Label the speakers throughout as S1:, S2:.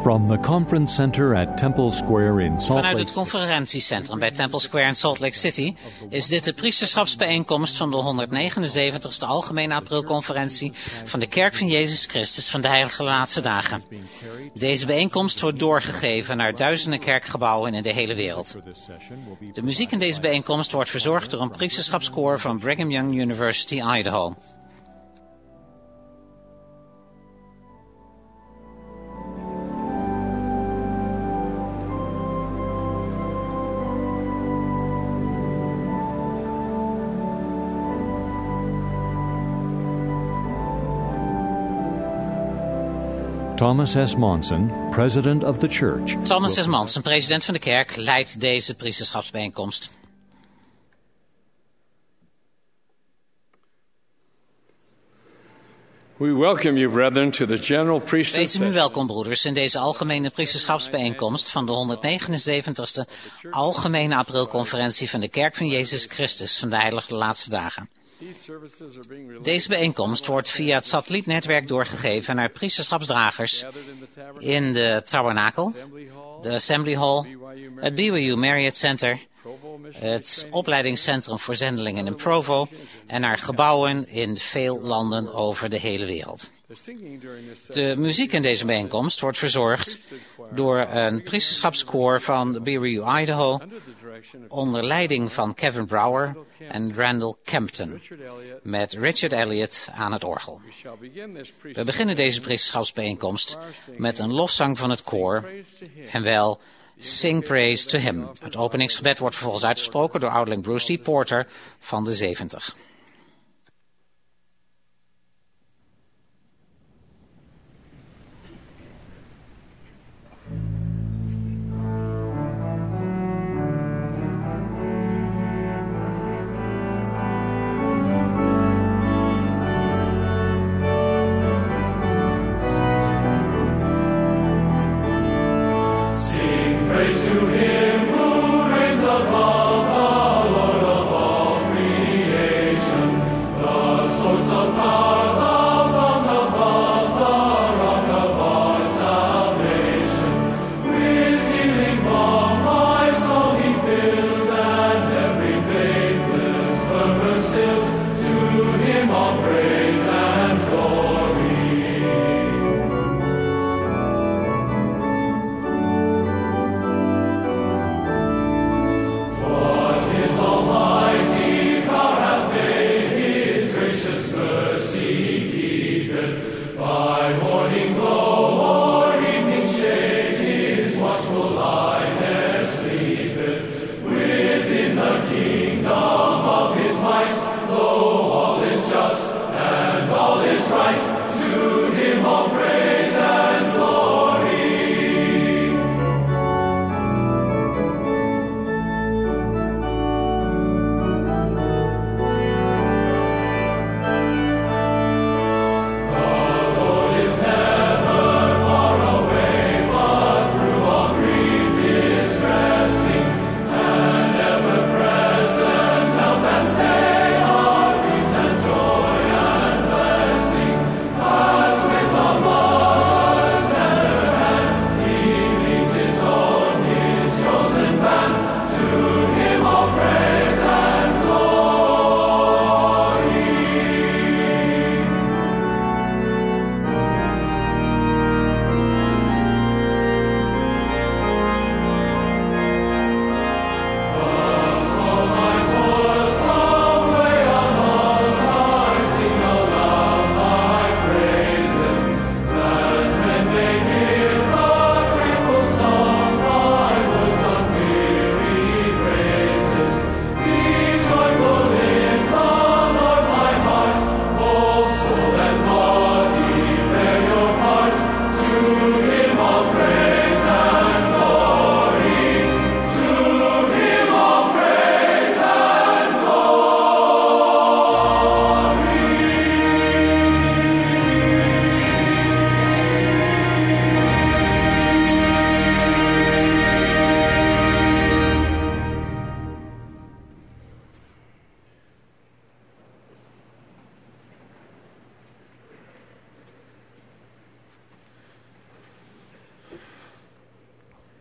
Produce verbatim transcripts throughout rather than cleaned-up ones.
S1: From the conference center at Temple Square in Salt
S2: Vanuit
S1: Lake
S2: het conferentiecentrum bij Temple Square in Salt Lake City is dit de priesterschapsbijeenkomst van de honderdnegenenzeventigste Algemene Aprilconferentie van de Kerk van Jezus Christus van de Heilige Laatste Dagen. Deze bijeenkomst wordt doorgegeven naar duizenden kerkgebouwen in de hele wereld. De muziek in deze bijeenkomst wordt verzorgd door een priesterschapskoor van Brigham Young University, Idaho.
S1: Thomas S. Monson, president of the church.
S2: Thomas S. Monson, president van de kerk, leidt deze priesterschapsbijeenkomst.
S3: We welcome you, brethren, to the general priesthood
S2: Wees u
S3: session.
S2: welkom, broeders, in deze algemene priesterschapsbijeenkomst van de honderdnegenenzeventigste Algemene Aprilconferentie van de Kerk van Jezus Christus van de Heilige Laatste Dagen. Deze bijeenkomst wordt via het satellietnetwerk doorgegeven naar priesterschapsdragers in de Tabernakel, de Assembly Hall, het B Y U Marriott Center, het opleidingscentrum voor zendelingen in Provo en naar gebouwen in veel landen over de hele wereld. De muziek in deze bijeenkomst wordt verzorgd door een priesterschapskoor van de B Y U Idaho onder leiding van Kevin Brower en Randall Kempton, met Richard Elliott aan het orgel. We beginnen deze priesterschapsbijeenkomst met een lofzang van het koor, en wel Sing Praise to Him. Het openingsgebed wordt vervolgens uitgesproken door ouderling Bruce D. Porter van de zeventig.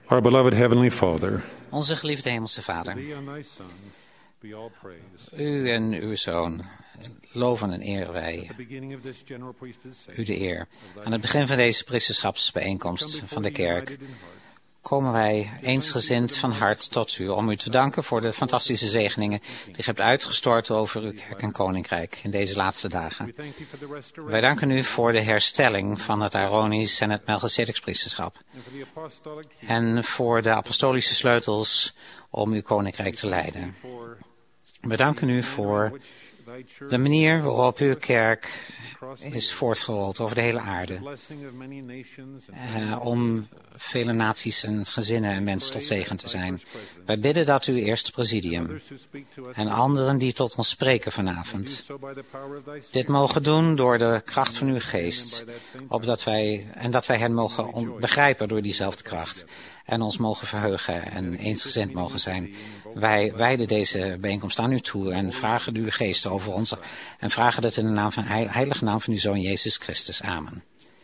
S4: Our beloved Heavenly Father,
S2: Onze geliefde Hemelse Vader,
S4: Thee and Thy Son be all praise.
S2: u en uw Zoon loven en eren wij
S4: At the beginning of this general priesthood
S2: u
S4: session,
S2: de eer. Aan het begin van deze priesterschapsbijeenkomst van de kerk komen wij eensgezind van hart tot u om u te danken voor de fantastische zegeningen die u hebt uitgestort over uw kerk en koninkrijk in deze laatste dagen.
S4: we thank Thee for the restoration
S2: Wij danken u voor de herstelling van het Aaronisch en het Melchisedecpriesterdschap
S4: and for the apostolic key
S2: en voor de apostolische sleutels om uw koninkrijk te leiden.
S4: for
S2: We danken u voor
S4: which Thy church
S2: de manier waarop uw kerk is voortgerold over de hele aarde.
S4: blessing of many nations and
S2: Uh, om vele naties en gezinnen en mensen tot zegen te zijn. Wij bidden dat uw eerste presidium
S4: others who speak to us
S2: en anderen die tot ons spreken
S4: do
S2: vanavond
S4: so by the power of Thy
S2: dit
S4: Spirit,
S2: mogen doen door de kracht van uw geest, opdat wij, en dat wij hen mogen on- begrijpen door diezelfde kracht en ons mogen verheugen en eensgezind mogen zijn. Wij wijden deze bijeenkomst aan u toe en vragen uw geest over ons en vragen dat in de naam van heil- heilige naam van uw Zoon Jezus Christus. Amen.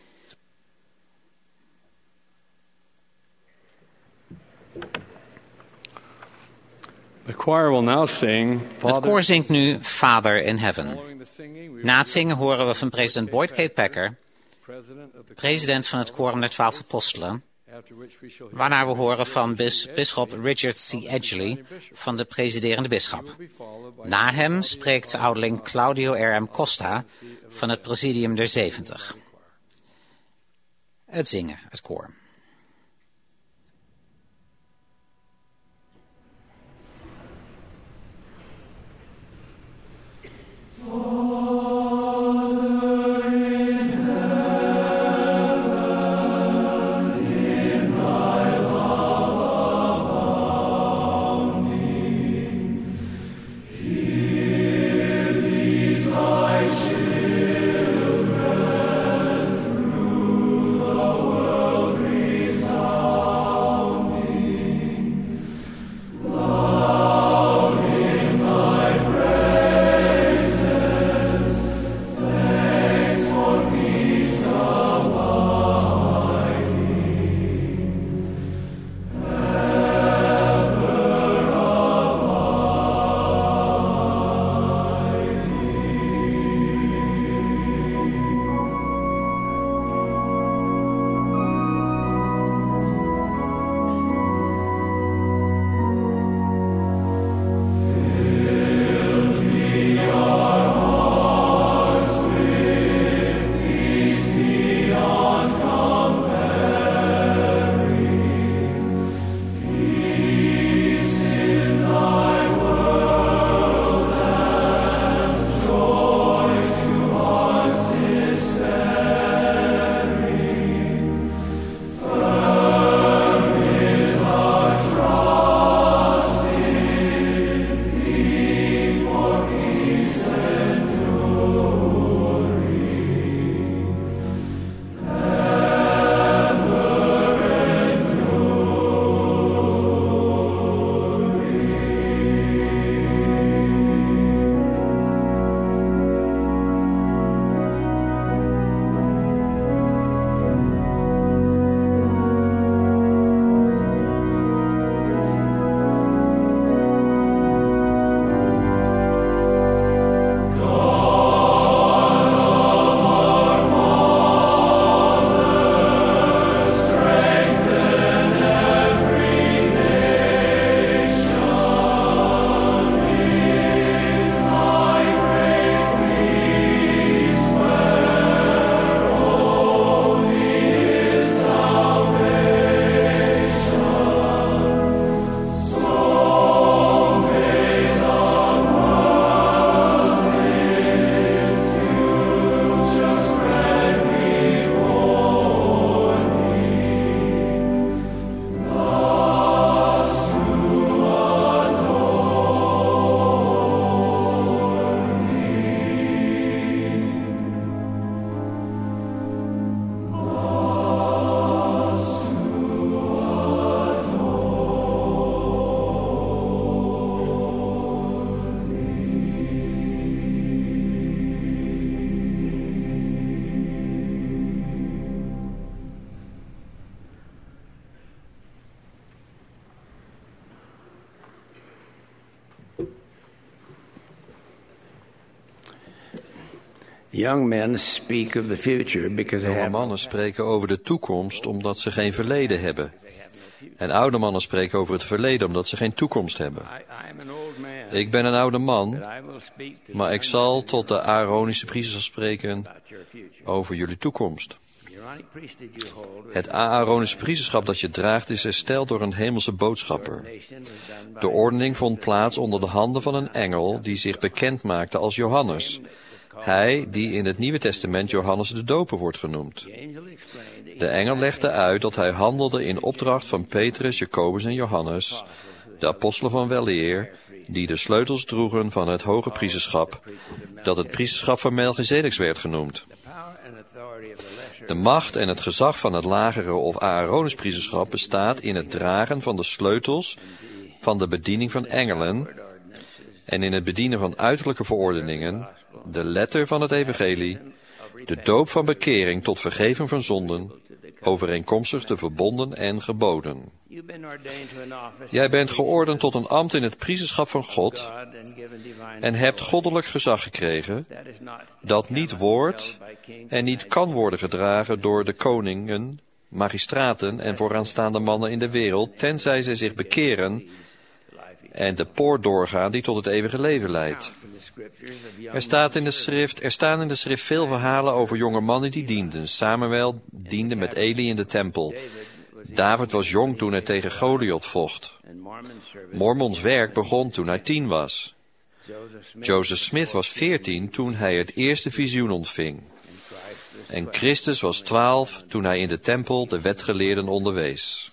S3: The choir will now sing
S2: Het
S3: Father.
S2: koor zingt nu Father in Heaven.
S3: Following the singing, we
S2: Na het zingen horen we van president Boyd K. Packer,
S3: President of the
S2: president van het Quorum der Twaalf Apostelen,
S3: after which we shall hear
S2: waarna we horen van bis, bisschop Richard C. Edgley van de presiderende bisschop.
S3: be followed by
S2: Na hem spreekt ouderling Claudio R M. Costa van het presidium der zeventig. Het zingen, het koor.
S5: Children through the world Young men speak of the future because they
S6: Jonge
S5: have
S6: mannen spreken over de toekomst omdat ze geen verleden hebben. En oude mannen spreken over het verleden omdat ze geen toekomst hebben.
S5: I am an old man,
S6: Ik ben een oude man,
S5: but I will speak to
S6: maar
S5: the
S6: ik
S5: young
S6: zal
S5: men
S6: tot de Aaronische priesters spreken
S5: about your future.
S6: over jullie toekomst.
S5: The Aaronic priesthood you hold was
S6: Het Aaronische priesterschap dat je draagt is hersteld door een hemelse boodschapper.
S5: nation was done by
S6: De ordening vond plaats onder de handen van een engel die zich bekend maakte als Johannes. Hij die in het Nieuwe Testament Johannes de Doper wordt genoemd.
S5: the angel explained that
S6: De engel legde uit dat hij handelde in opdracht van Petrus, Jacobus en Johannes, de apostelen van weleer, die de sleutels droegen van het hoge priesterschap, dat het priesterschap van Melchizedeks werd genoemd.
S5: the power and authority of the lesser
S6: De macht en het gezag van het lagere of Aaronisch priesterschap bestaat in het dragen van de sleutels van de bediening van engelen en in het bedienen van uiterlijke verordeningen, de letter van het evangelie, de doop van bekering tot vergeving van zonden, overeenkomstig de verbonden en geboden.
S5: You've been ordained to an office
S6: Jij bent geordend tot een ambt in het priesterschap van God
S5: God and given divine
S6: en hebt goddelijk gezag gekregen,
S5: that is not
S6: dat niet wordt en niet kan worden gedragen door de koningen, magistraten en vooraanstaande mannen in de wereld, tenzij zij zich bekeren en de poort doorgaan die tot het eeuwige leven leidt.
S5: in the scriptures of young
S6: Er, staat in de schrift, er staan in de schrift veel verhalen over jonge mannen die dienden. Samuel diende met Eli in de tempel. David was jong toen hij tegen Goliath vocht.
S5: and Mormon service.
S6: Mormons werk begon toen hij tien was.
S5: Joseph Smith
S6: Joseph Smith was veertien toen hij het eerste visioen ontving. En Christus was twaalf toen hij in de tempel de wetgeleerden onderwees.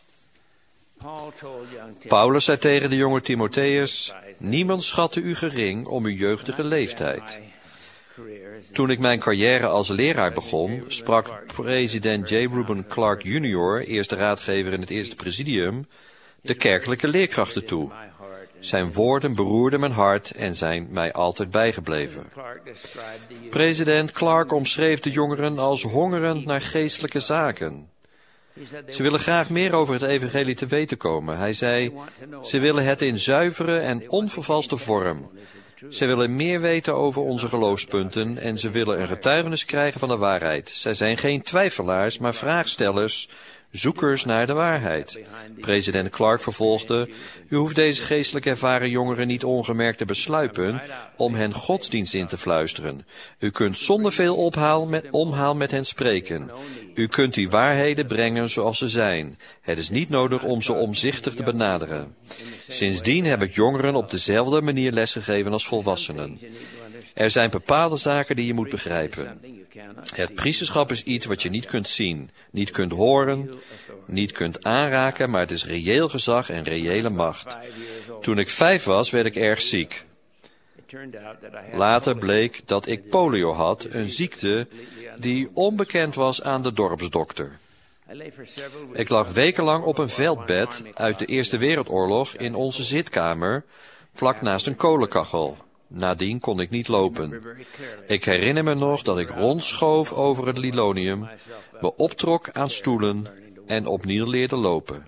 S5: Paul told young Timothy,
S6: Paulus zei tegen de jonge Timotheus, niemand schatte u gering om uw jeugdige leeftijd.
S5: career is
S6: Toen ik mijn carrière als leraar begon, sprak president J. Reuben Clark junior, eerste raadgever in het eerste presidium, de kerkelijke leerkrachten toe.
S5: my heart. And
S6: Zijn woorden beroerden mijn hart en zijn mij altijd bijgebleven.
S5: Clark described the youth.
S6: President Clark omschreef de jongeren als hongerend naar geestelijke zaken.
S5: He said they
S6: Ze willen graag meer over het evangelie te weten komen. Hij zei, ze willen het in zuivere en onvervalste vorm. Ze willen meer weten over onze geloofspunten en ze willen een getuigenis krijgen van de waarheid. Zij zijn geen twijfelaars, maar vraagstellers, zoekers naar de waarheid. President Clark vervolgde, u hoeft deze geestelijk ervaren jongeren niet ongemerkt te besluipen om hen godsdienst in te fluisteren. U kunt zonder veel ophaal met, omhaal met hen spreken. U kunt die waarheden brengen zoals ze zijn. Het is niet nodig om ze omzichtig te benaderen. Sindsdien heb ik jongeren op dezelfde manier lesgegeven als volwassenen. Er zijn bepaalde zaken die je moet begrijpen. Het priesterschap is iets wat je niet kunt zien, niet kunt horen, niet kunt aanraken, maar het is reëel gezag en reële macht. Toen ik vijf was, werd ik erg ziek.
S5: It turned out that I had
S6: Later bleek dat ik polio had, een ziekte die onbekend was aan de dorpsdokter.
S5: I lay for several weeks.
S6: Ik lag wekenlang op een veldbed uit de Eerste Wereldoorlog in onze zitkamer, vlak naast een kolenkachel. Nadien kon ik niet lopen.
S5: very clearly.
S6: Ik herinner me nog dat ik rondschoof over het lilonium, me optrok aan stoelen en opnieuw leerde lopen.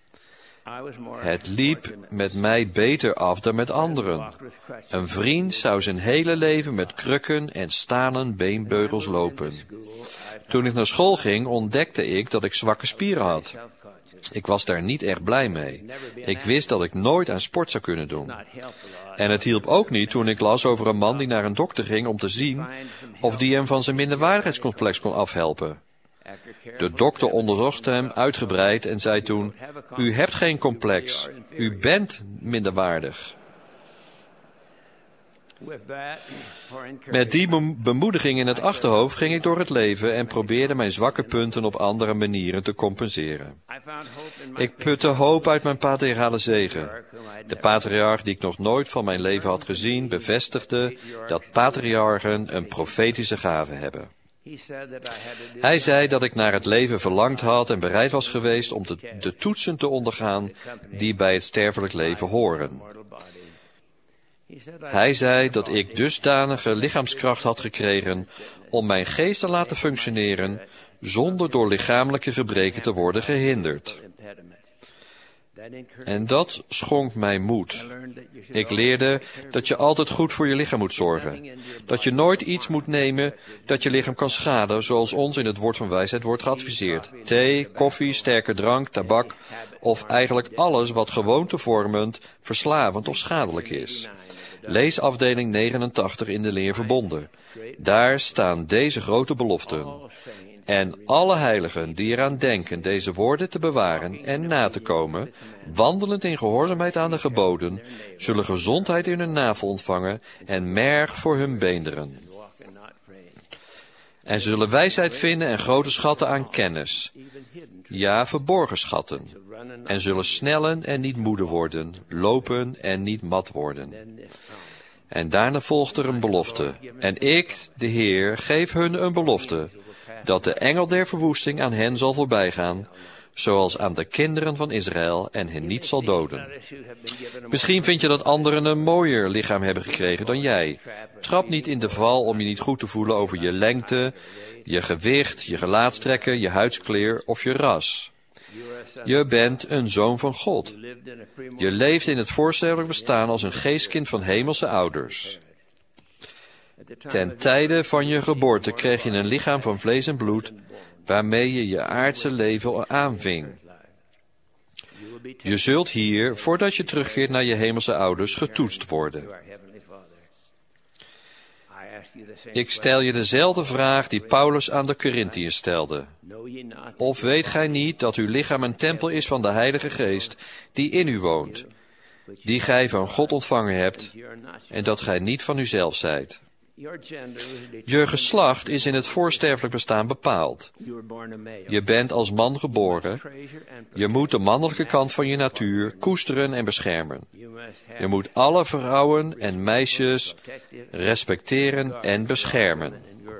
S5: I was more
S6: Het liep met mij beter af dan met anderen. Een vriend zou zijn hele leven met krukken en stalen beenbeugels lopen. Toen ik naar school ging, ontdekte ik dat ik zwakke spieren had. Ik was daar niet erg blij mee. Ik wist dat ik nooit aan sport zou kunnen doen. En het hielp ook niet toen ik las over een man die naar een dokter ging om te zien of die hem van zijn minderwaardigheidscomplex kon afhelpen. De dokter onderzocht hem uitgebreid en zei toen, u hebt geen complex, u bent minderwaardig.
S5: with that for encouragement.
S6: Met die bem- bemoediging in het achterhoofd ging ik door het leven en probeerde mijn zwakke punten op andere manieren te compenseren.
S5: I found hope in my
S6: Ik putte hoop uit mijn patriarchale zegen. De patriarch die ik nog nooit van mijn leven had gezien, bevestigde dat patriarchen een profetische gave hebben.
S5: He said that I had to do
S6: Hij zei dat ik naar het leven verlangd had en bereid was geweest om de, de toetsen te ondergaan die bij het sterfelijk leven horen.
S5: mortal body. He said I
S6: Hij zei dat ik dusdanige lichaamskracht had gekregen om mijn geest te laten functioneren zonder door lichamelijke gebreken te worden gehinderd.
S5: impediment.
S6: En dat schonk mij moed. Ik leerde dat je altijd goed voor je lichaam moet zorgen. Dat je nooit iets moet nemen dat je lichaam kan schaden, zoals ons in het woord van wijsheid wordt geadviseerd. Thee, koffie, sterke drank, tabak of eigenlijk alles wat gewoontevormend, verslavend of schadelijk is. Lees afdeling negenentachtig in de leer verbonden. Daar staan deze grote beloften. En alle heiligen die eraan denken deze woorden te bewaren en na te komen, wandelend in gehoorzaamheid aan de geboden, zullen gezondheid in hun navel ontvangen en merg voor hun beenderen. En zullen wijsheid vinden en grote schatten aan kennis. Ja, verborgen schatten. En zullen snellen en niet moede worden, lopen en niet mat worden. En daarna volgt er een belofte. En ik, de Heer, geef hun een belofte, dat de engel der verwoesting aan hen zal voorbijgaan, zoals aan de kinderen van Israël, en hen niet zal doden. Misschien vind je dat anderen een mooier lichaam hebben gekregen dan jij. Trap niet in de val om je niet goed te voelen over je lengte, je gewicht, je gelaatstrekken, je huidskleur of je ras. Je bent een zoon van God. Je leeft in het voorstellelijk bestaan als een geestkind van hemelse ouders. Ten tijde van je geboorte kreeg je een lichaam van vlees en bloed, waarmee je je aardse leven aanving. Je zult hier, voordat je terugkeert naar je hemelse ouders, getoetst worden. Ik stel je dezelfde vraag die Paulus aan de Corinthiërs stelde. Of weet gij niet dat uw lichaam een tempel is van de Heilige Geest, die in u woont, die gij van God ontvangen hebt, en dat gij niet van uzelf zijt? Je geslacht is in het voorsterfelijk bestaan bepaald. Je bent als man geboren. Je moet de mannelijke kant van je natuur koesteren en beschermen. Je moet alle vrouwen en meisjes respecteren en beschermen.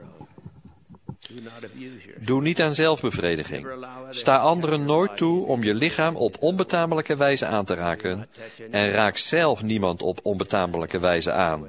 S6: Doe niet aan zelfbevrediging. Sta anderen nooit toe om je lichaam op onbetamelijke wijze aan te raken en raak zelf niemand op onbetamelijke wijze aan.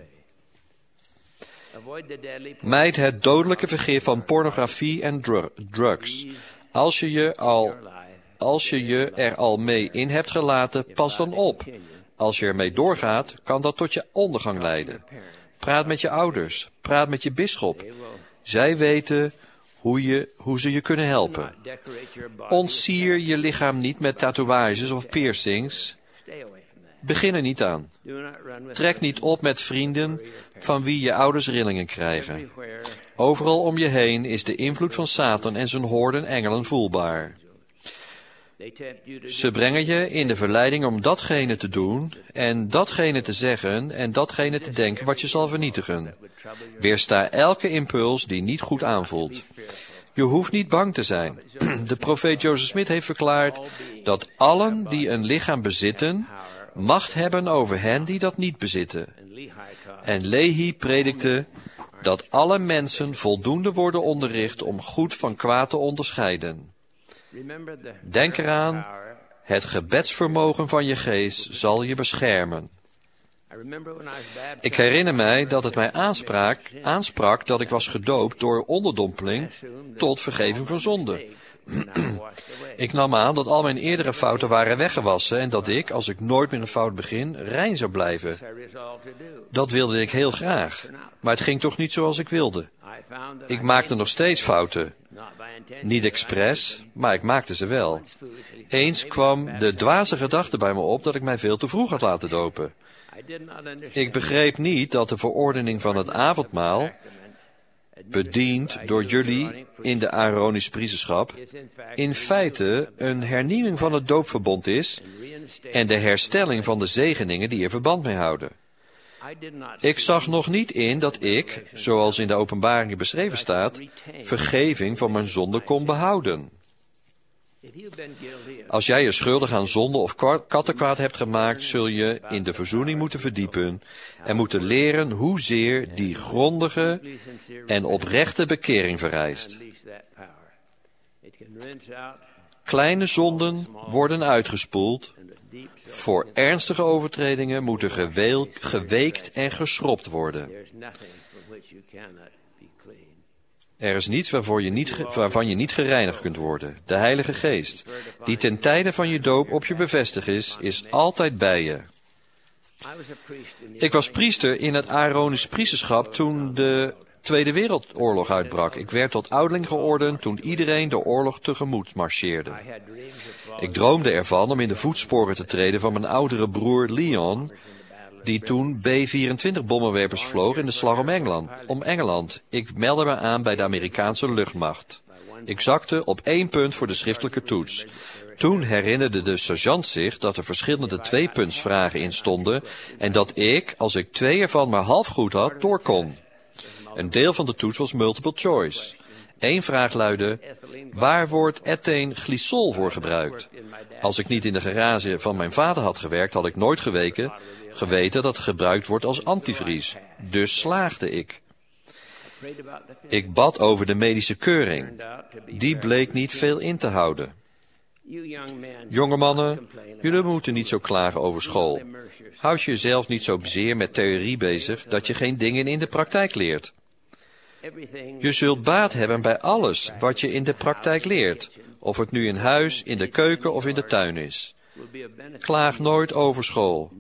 S6: Mijd het dodelijke vergif van pornografie en dru- drugs. Als je je, al, als je je er al mee in hebt gelaten, pas dan op. Als je ermee doorgaat, kan dat tot je ondergang leiden. Praat met je ouders, praat met je bisschop. Zij weten hoe, je, hoe ze je kunnen helpen. Ontsier je lichaam niet met tatoeages of piercings. Begin er niet aan. Trek niet op met vrienden van wie je ouders rillingen krijgen. Overal om je heen is de invloed van Satan en zijn horden engelen voelbaar. Ze brengen je in de verleiding om datgene te doen en datgene te zeggen en datgene te denken wat je zal vernietigen. Weersta elke impuls die niet goed aanvoelt. Je hoeft niet bang te zijn. De profeet Joseph Smith heeft verklaard dat allen die een lichaam bezitten, macht hebben over hen die dat niet bezitten. En Lehi predikte dat alle mensen voldoende worden onderricht om goed van kwaad te onderscheiden. Denk eraan, het gebedsvermogen van je geest zal je beschermen. Ik herinner mij dat het mij aansprak, aansprak dat ik was gedoopt door onderdompeling tot vergeving van zonde. Ik nam aan dat al mijn eerdere fouten waren weggewassen en dat ik, als ik nooit meer een fout begin, rein zou blijven. Dat wilde ik heel graag, maar het ging toch niet zoals ik wilde. Ik maakte nog steeds fouten. Niet expres, maar ik maakte ze wel. Eens kwam de dwaze gedachte bij me op dat ik mij veel te vroeg had laten dopen. Ik begreep niet dat de verordening van het avondmaal, bediend door jullie in de Aaronisch priesterschap, in feite een hernieuwing van het doopverbond is en de herstelling van de zegeningen die er verband mee houden. Ik zag nog niet in dat ik, zoals in de openbaringen beschreven staat, vergeving van mijn zonde kon behouden. Als jij je schuldig aan zonde of kattenkwaad hebt gemaakt, zul je in de verzoening moeten verdiepen en moeten leren hoezeer die grondige en oprechte bekering vereist. Kleine zonden worden uitgespoeld. Voor ernstige overtredingen moeten geweel, geweekt en geschrobt worden. Er is niets waarvoor je niet, ge- waarvan je niet gereinigd kunt worden. De Heilige Geest, die ten tijde van je doop op je bevestigd is, is altijd bij je. Ik was priester in het Aaronisch priesterschap toen de Tweede Wereldoorlog uitbrak. Ik werd tot ouderling geordend toen iedereen de oorlog tegemoet marcheerde. Ik droomde ervan om in de voetsporen te treden van mijn oudere broer Leon, die toen B vierentwintig bommenwerpers vloog in de slag om Engeland. Om Engeland. Ik meldde me aan bij de Amerikaanse luchtmacht. Ik zakte op één punt voor de schriftelijke toets. Toen herinnerde de sergeant zich dat er verschillende tweepuntsvragen in stonden en dat ik, als ik twee ervan maar half goed had, door kon. Een deel van de toets was multiple choice. Eén vraag luidde: waar wordt etheenglysol voor gebruikt? Als ik niet in de garage van mijn vader had gewerkt, had ik nooit geweken, geweten dat het gebruikt wordt als antivries. Dus slaagde ik. Ik bad over de medische keuring. Die bleek niet veel in te houden. Jonge mannen, jullie moeten niet zo klagen over school. Houd je jezelf niet zo zeer met theorie bezig dat je geen dingen in de praktijk leert. Je zult baat hebben bij alles wat je in de praktijk leert, of het nu in huis, in de keuken of in de tuin is. Klaag nooit over school.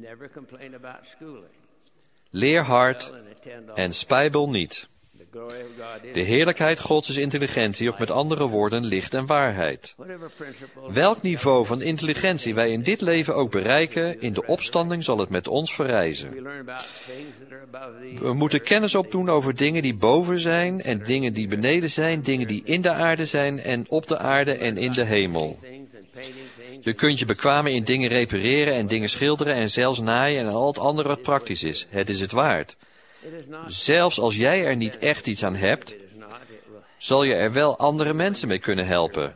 S6: Leer hard en spijbel niet. De heerlijkheid Gods is intelligentie, of met andere woorden licht en waarheid. Welk niveau van intelligentie wij in dit leven ook bereiken, in de opstanding zal het met ons verrijzen. We moeten kennis opdoen over dingen die boven zijn en dingen die beneden zijn, dingen die in de aarde zijn en op de aarde en in de hemel. Je kunt je bekwamen in dingen repareren en dingen schilderen en zelfs naaien en al het andere wat praktisch is. Het is het waard. Zelfs als jij er niet echt iets aan hebt, zal je er wel andere mensen mee kunnen helpen.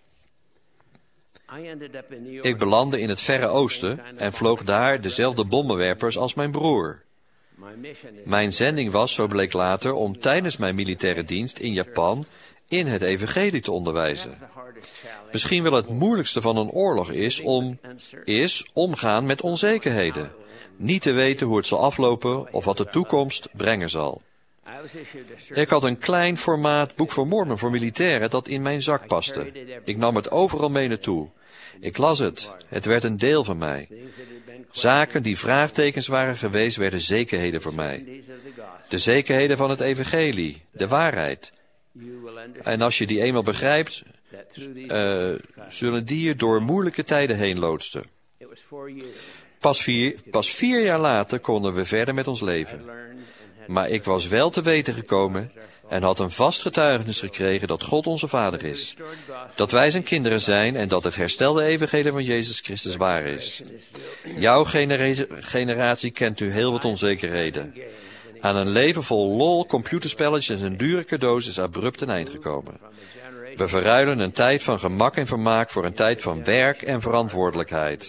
S6: Ik belandde in het Verre Oosten en vloog daar dezelfde bommenwerpers als mijn broer. Mijn zending was, zo bleek later, om tijdens mijn militaire dienst in Japan in het evangelie te onderwijzen. Misschien wel het moeilijkste van een oorlog is, om, is omgaan met onzekerheden. Niet te weten hoe het zal aflopen of wat de toekomst brengen zal. Ik had een klein formaat boek voor Mormon voor militairen dat in mijn zak paste. Ik nam het overal mee naartoe. Ik las het. Het werd een deel van mij. Zaken die vraagtekens waren geweest, werden zekerheden voor mij. De zekerheden van het evangelie, de waarheid. En als je die eenmaal begrijpt, uh, zullen die je door moeilijke tijden heen loodsten. Pas vier, pas vier jaar later konden we verder met ons leven. Maar ik was wel te weten gekomen en had een vast getuigenis gekregen dat God onze Vader is. Dat wij zijn kinderen zijn en dat het herstelde evangelie van Jezus Christus waar is. Jouw genera- generatie kent u heel wat onzekerheden. Aan een leven vol lol, computerspelletjes en dure cadeaus is abrupt een eind gekomen. We verruilen een tijd van gemak en vermaak voor een tijd van werk en verantwoordelijkheid.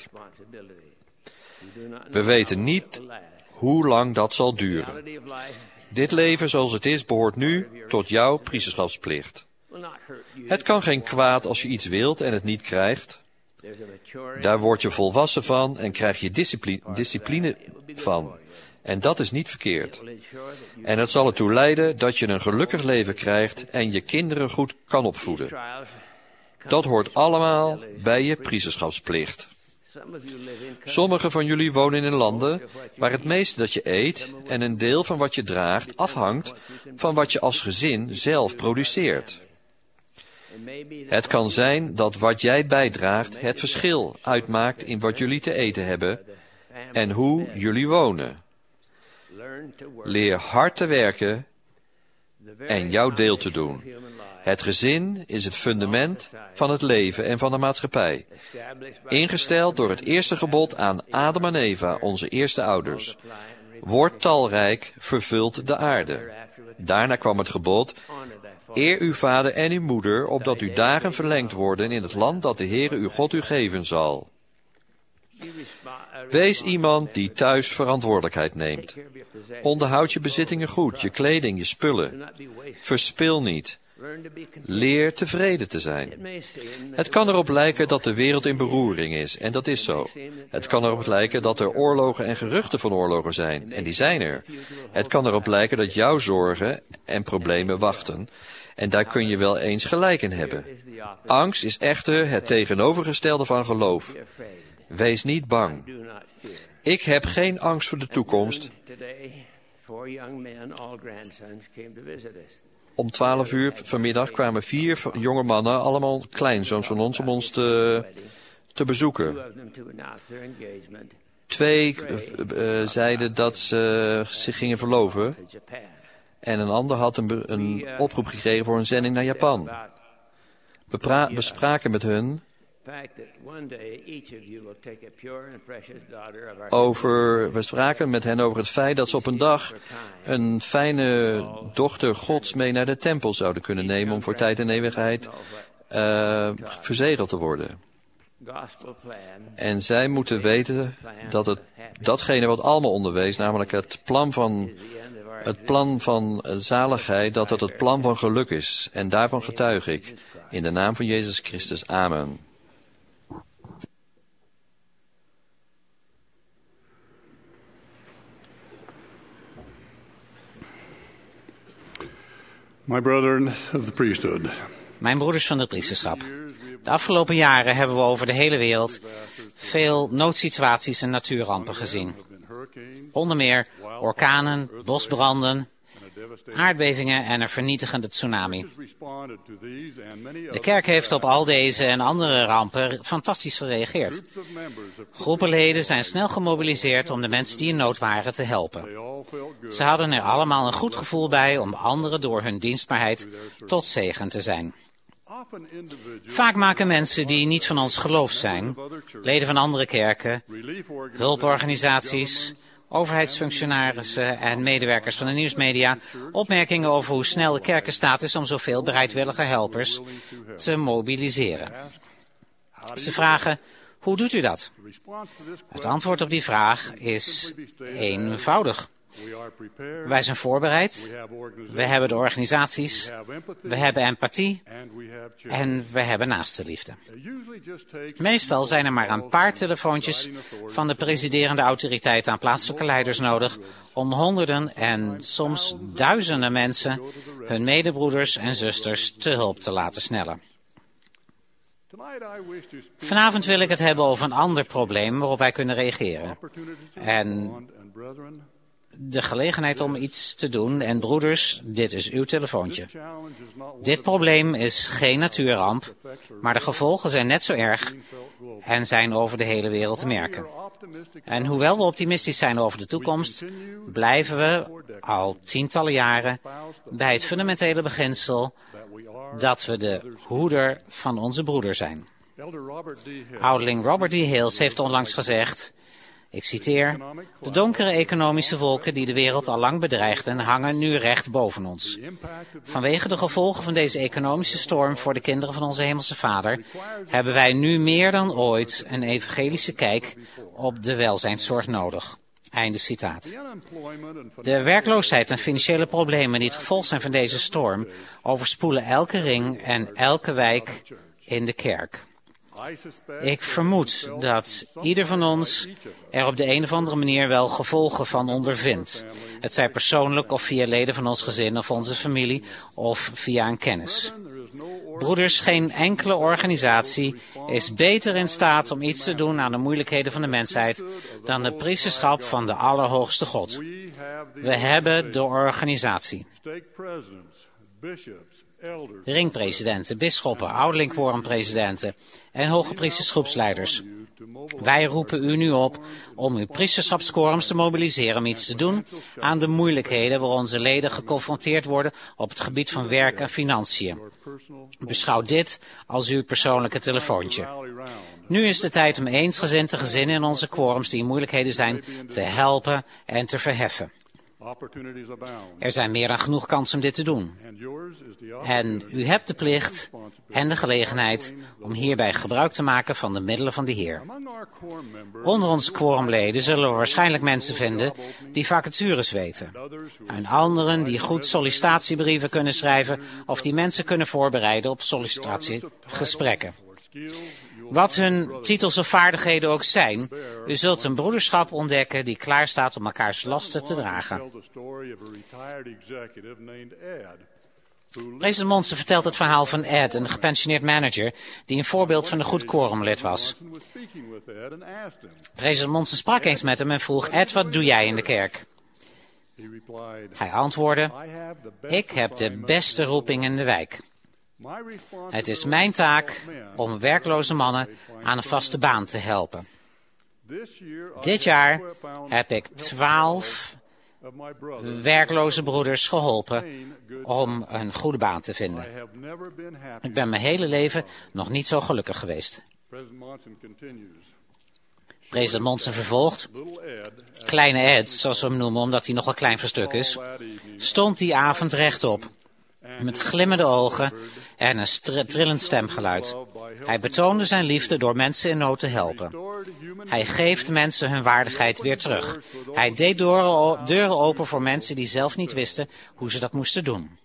S6: We weten niet hoe lang dat zal duren. Dit leven zoals het is behoort nu tot jouw priesterschapsplicht. Het kan geen kwaad als je iets wilt en het niet krijgt. Daar word je volwassen van en krijg je discipline, discipline van. En dat is niet verkeerd. En het zal ertoe leiden dat je een gelukkig leven krijgt en je kinderen goed kan opvoeden. Dat hoort allemaal bij je priesterschapsplicht. Sommigen van jullie wonen in landen waar het meeste dat je eet en een deel van wat je draagt afhangt van wat je als gezin zelf produceert. Het kan zijn dat wat jij bijdraagt het verschil uitmaakt in wat jullie te eten hebben en hoe jullie wonen. Leer hard te werken en jouw deel te doen. Het gezin is het fundament van het leven en van de maatschappij. Ingesteld door het eerste gebod aan Adam en Eva, onze eerste ouders. Word talrijk, vervult de aarde. Daarna kwam het gebod: eer uw vader en uw moeder, opdat uw dagen verlengd worden in het land dat de Heere uw God u geven zal. Wees iemand die thuis verantwoordelijkheid neemt. Onderhoud je bezittingen goed, je kleding, je spullen. Verspil niet. Leer tevreden te zijn. Het kan erop lijken dat de wereld in beroering is, en dat is zo. Het kan erop lijken dat er oorlogen en geruchten van oorlogen zijn, en die zijn er. Het kan erop lijken dat jouw zorgen en problemen wachten, En daar kun je wel eens gelijk in hebben. Angst is echter het tegenovergestelde van geloof. Wees niet bang. Ik heb geen angst voor de toekomst. Om twaalf uur vanmiddag kwamen vier jonge mannen, allemaal kleinzoons van ons, om ons te, te bezoeken. Twee uh, uh, zeiden dat ze zich gingen verloven. En een ander had een, een oproep gekregen voor een zending naar Japan. We, pra- we spraken met hun over, we spraken met hen over het feit dat ze op een dag een fijne dochter Gods mee naar de tempel zouden kunnen nemen om voor tijd en eeuwigheid uh, verzegeld te worden. En zij moeten weten dat het datgene wat allemaal onderwees, namelijk het plan van het plan van zaligheid, dat het het plan van geluk is. En daarvan getuig ik. In de naam van Jezus Christus. Amen.
S7: My brethren of the priesthood.
S2: Mijn broeders van de priesterschap. De afgelopen jaren hebben we over de hele wereld veel noodsituaties en natuurrampen gezien. Onder meer orkanen, bosbranden, aardbevingen en een vernietigende tsunami. De kerk heeft op al deze en andere rampen fantastisch gereageerd. Groepen leden zijn snel gemobiliseerd om de mensen die in nood waren te helpen. Ze hadden er allemaal een goed gevoel bij om anderen door hun dienstbaarheid tot zegen te zijn. Vaak maken mensen die niet van ons geloof zijn, leden van andere kerken, hulporganisaties, overheidsfunctionarissen en medewerkers van de nieuwsmedia opmerkingen over hoe snel de kerk in staat is om zoveel bereidwillige helpers te mobiliseren. Ze vragen, hoe doet u dat? Het antwoord op die vraag is eenvoudig. Wij zijn voorbereid, we hebben de organisaties, we hebben empathie en we hebben naastenliefde. Meestal zijn er maar een paar telefoontjes van de presiderende autoriteit aan plaatselijke leiders nodig om honderden en soms duizenden mensen, hun medebroeders en zusters, te hulp te laten snellen. Vanavond wil ik het hebben over een ander probleem waarop wij kunnen reageren. En de gelegenheid om iets te doen. En broeders, dit is uw telefoontje. Dit probleem is geen natuurramp, maar de gevolgen zijn net zo erg en zijn over de hele wereld te merken. En hoewel we optimistisch zijn over de toekomst, blijven we al tientallen jaren bij het fundamentele beginsel dat we de hoeder van onze broeder zijn. Ouderling Robert D. Hales heeft onlangs gezegd, ik citeer, de donkere economische wolken die de wereld al lang bedreigden, hangen nu recht boven ons. Vanwege de gevolgen van deze economische storm voor de kinderen van onze hemelse Vader, hebben wij nu meer dan ooit een evangelische kijk op de welzijnszorg nodig. Einde citaat. De werkloosheid en financiële problemen die het gevolg zijn van deze storm, overspoelen elke ring en elke wijk in de kerk. Ik vermoed dat ieder van ons er op de een of andere manier wel gevolgen van ondervindt. Het zij persoonlijk of via leden van ons gezin of onze familie of via een kennis. Broeders, geen enkele organisatie is beter in staat om iets te doen aan de moeilijkheden van de mensheid dan de priesterschap van de Allerhoogste God. We hebben de organisatie. Ringpresidenten, bisschoppen, ouderlingquorumpresidenten en hoge priestersgroepsleiders. Wij roepen u nu op om uw priesterschapsquorums te mobiliseren om iets te doen aan de moeilijkheden waar onze leden geconfronteerd worden op het gebied van werk en financiën. Beschouw dit als uw persoonlijke telefoontje. Nu is de tijd om eensgezinde gezinnen in onze quorums die in moeilijkheden zijn te helpen en te verheffen. Er zijn meer dan genoeg kansen om dit te doen. En u hebt de plicht en de gelegenheid om hierbij gebruik te maken van de middelen van de Heer. Onder onze quorumleden zullen we waarschijnlijk mensen vinden die vacatures weten. En anderen die goed sollicitatiebrieven kunnen schrijven of die mensen kunnen voorbereiden op sollicitatiegesprekken. Wat hun titels of vaardigheden ook zijn, u zult een broederschap ontdekken die klaar staat om elkaars lasten te dragen. President Monson vertelt het verhaal van Ed, een gepensioneerd manager die een voorbeeld van een goed quorumlid was. President Monson sprak eens met hem en vroeg: Ed, wat doe jij in de kerk? Hij antwoordde: ik heb de beste roeping in de wijk. Het is mijn taak om werkloze mannen aan een vaste baan te helpen. Dit jaar heb ik twaalf werkloze broeders geholpen om een goede baan te vinden. Ik ben mijn hele leven nog niet zo gelukkig geweest. President Monson vervolgt: kleine Ed, zoals we hem noemen omdat hij nogal klein voor stuk is, stond die avond rechtop, met glimmende ogen en een str- trillend stemgeluid. Hij betoonde zijn liefde door mensen in nood te helpen. Hij geeft mensen hun waardigheid weer terug. Hij deed deuren, deuren open voor mensen die zelf niet wisten hoe ze dat moesten doen.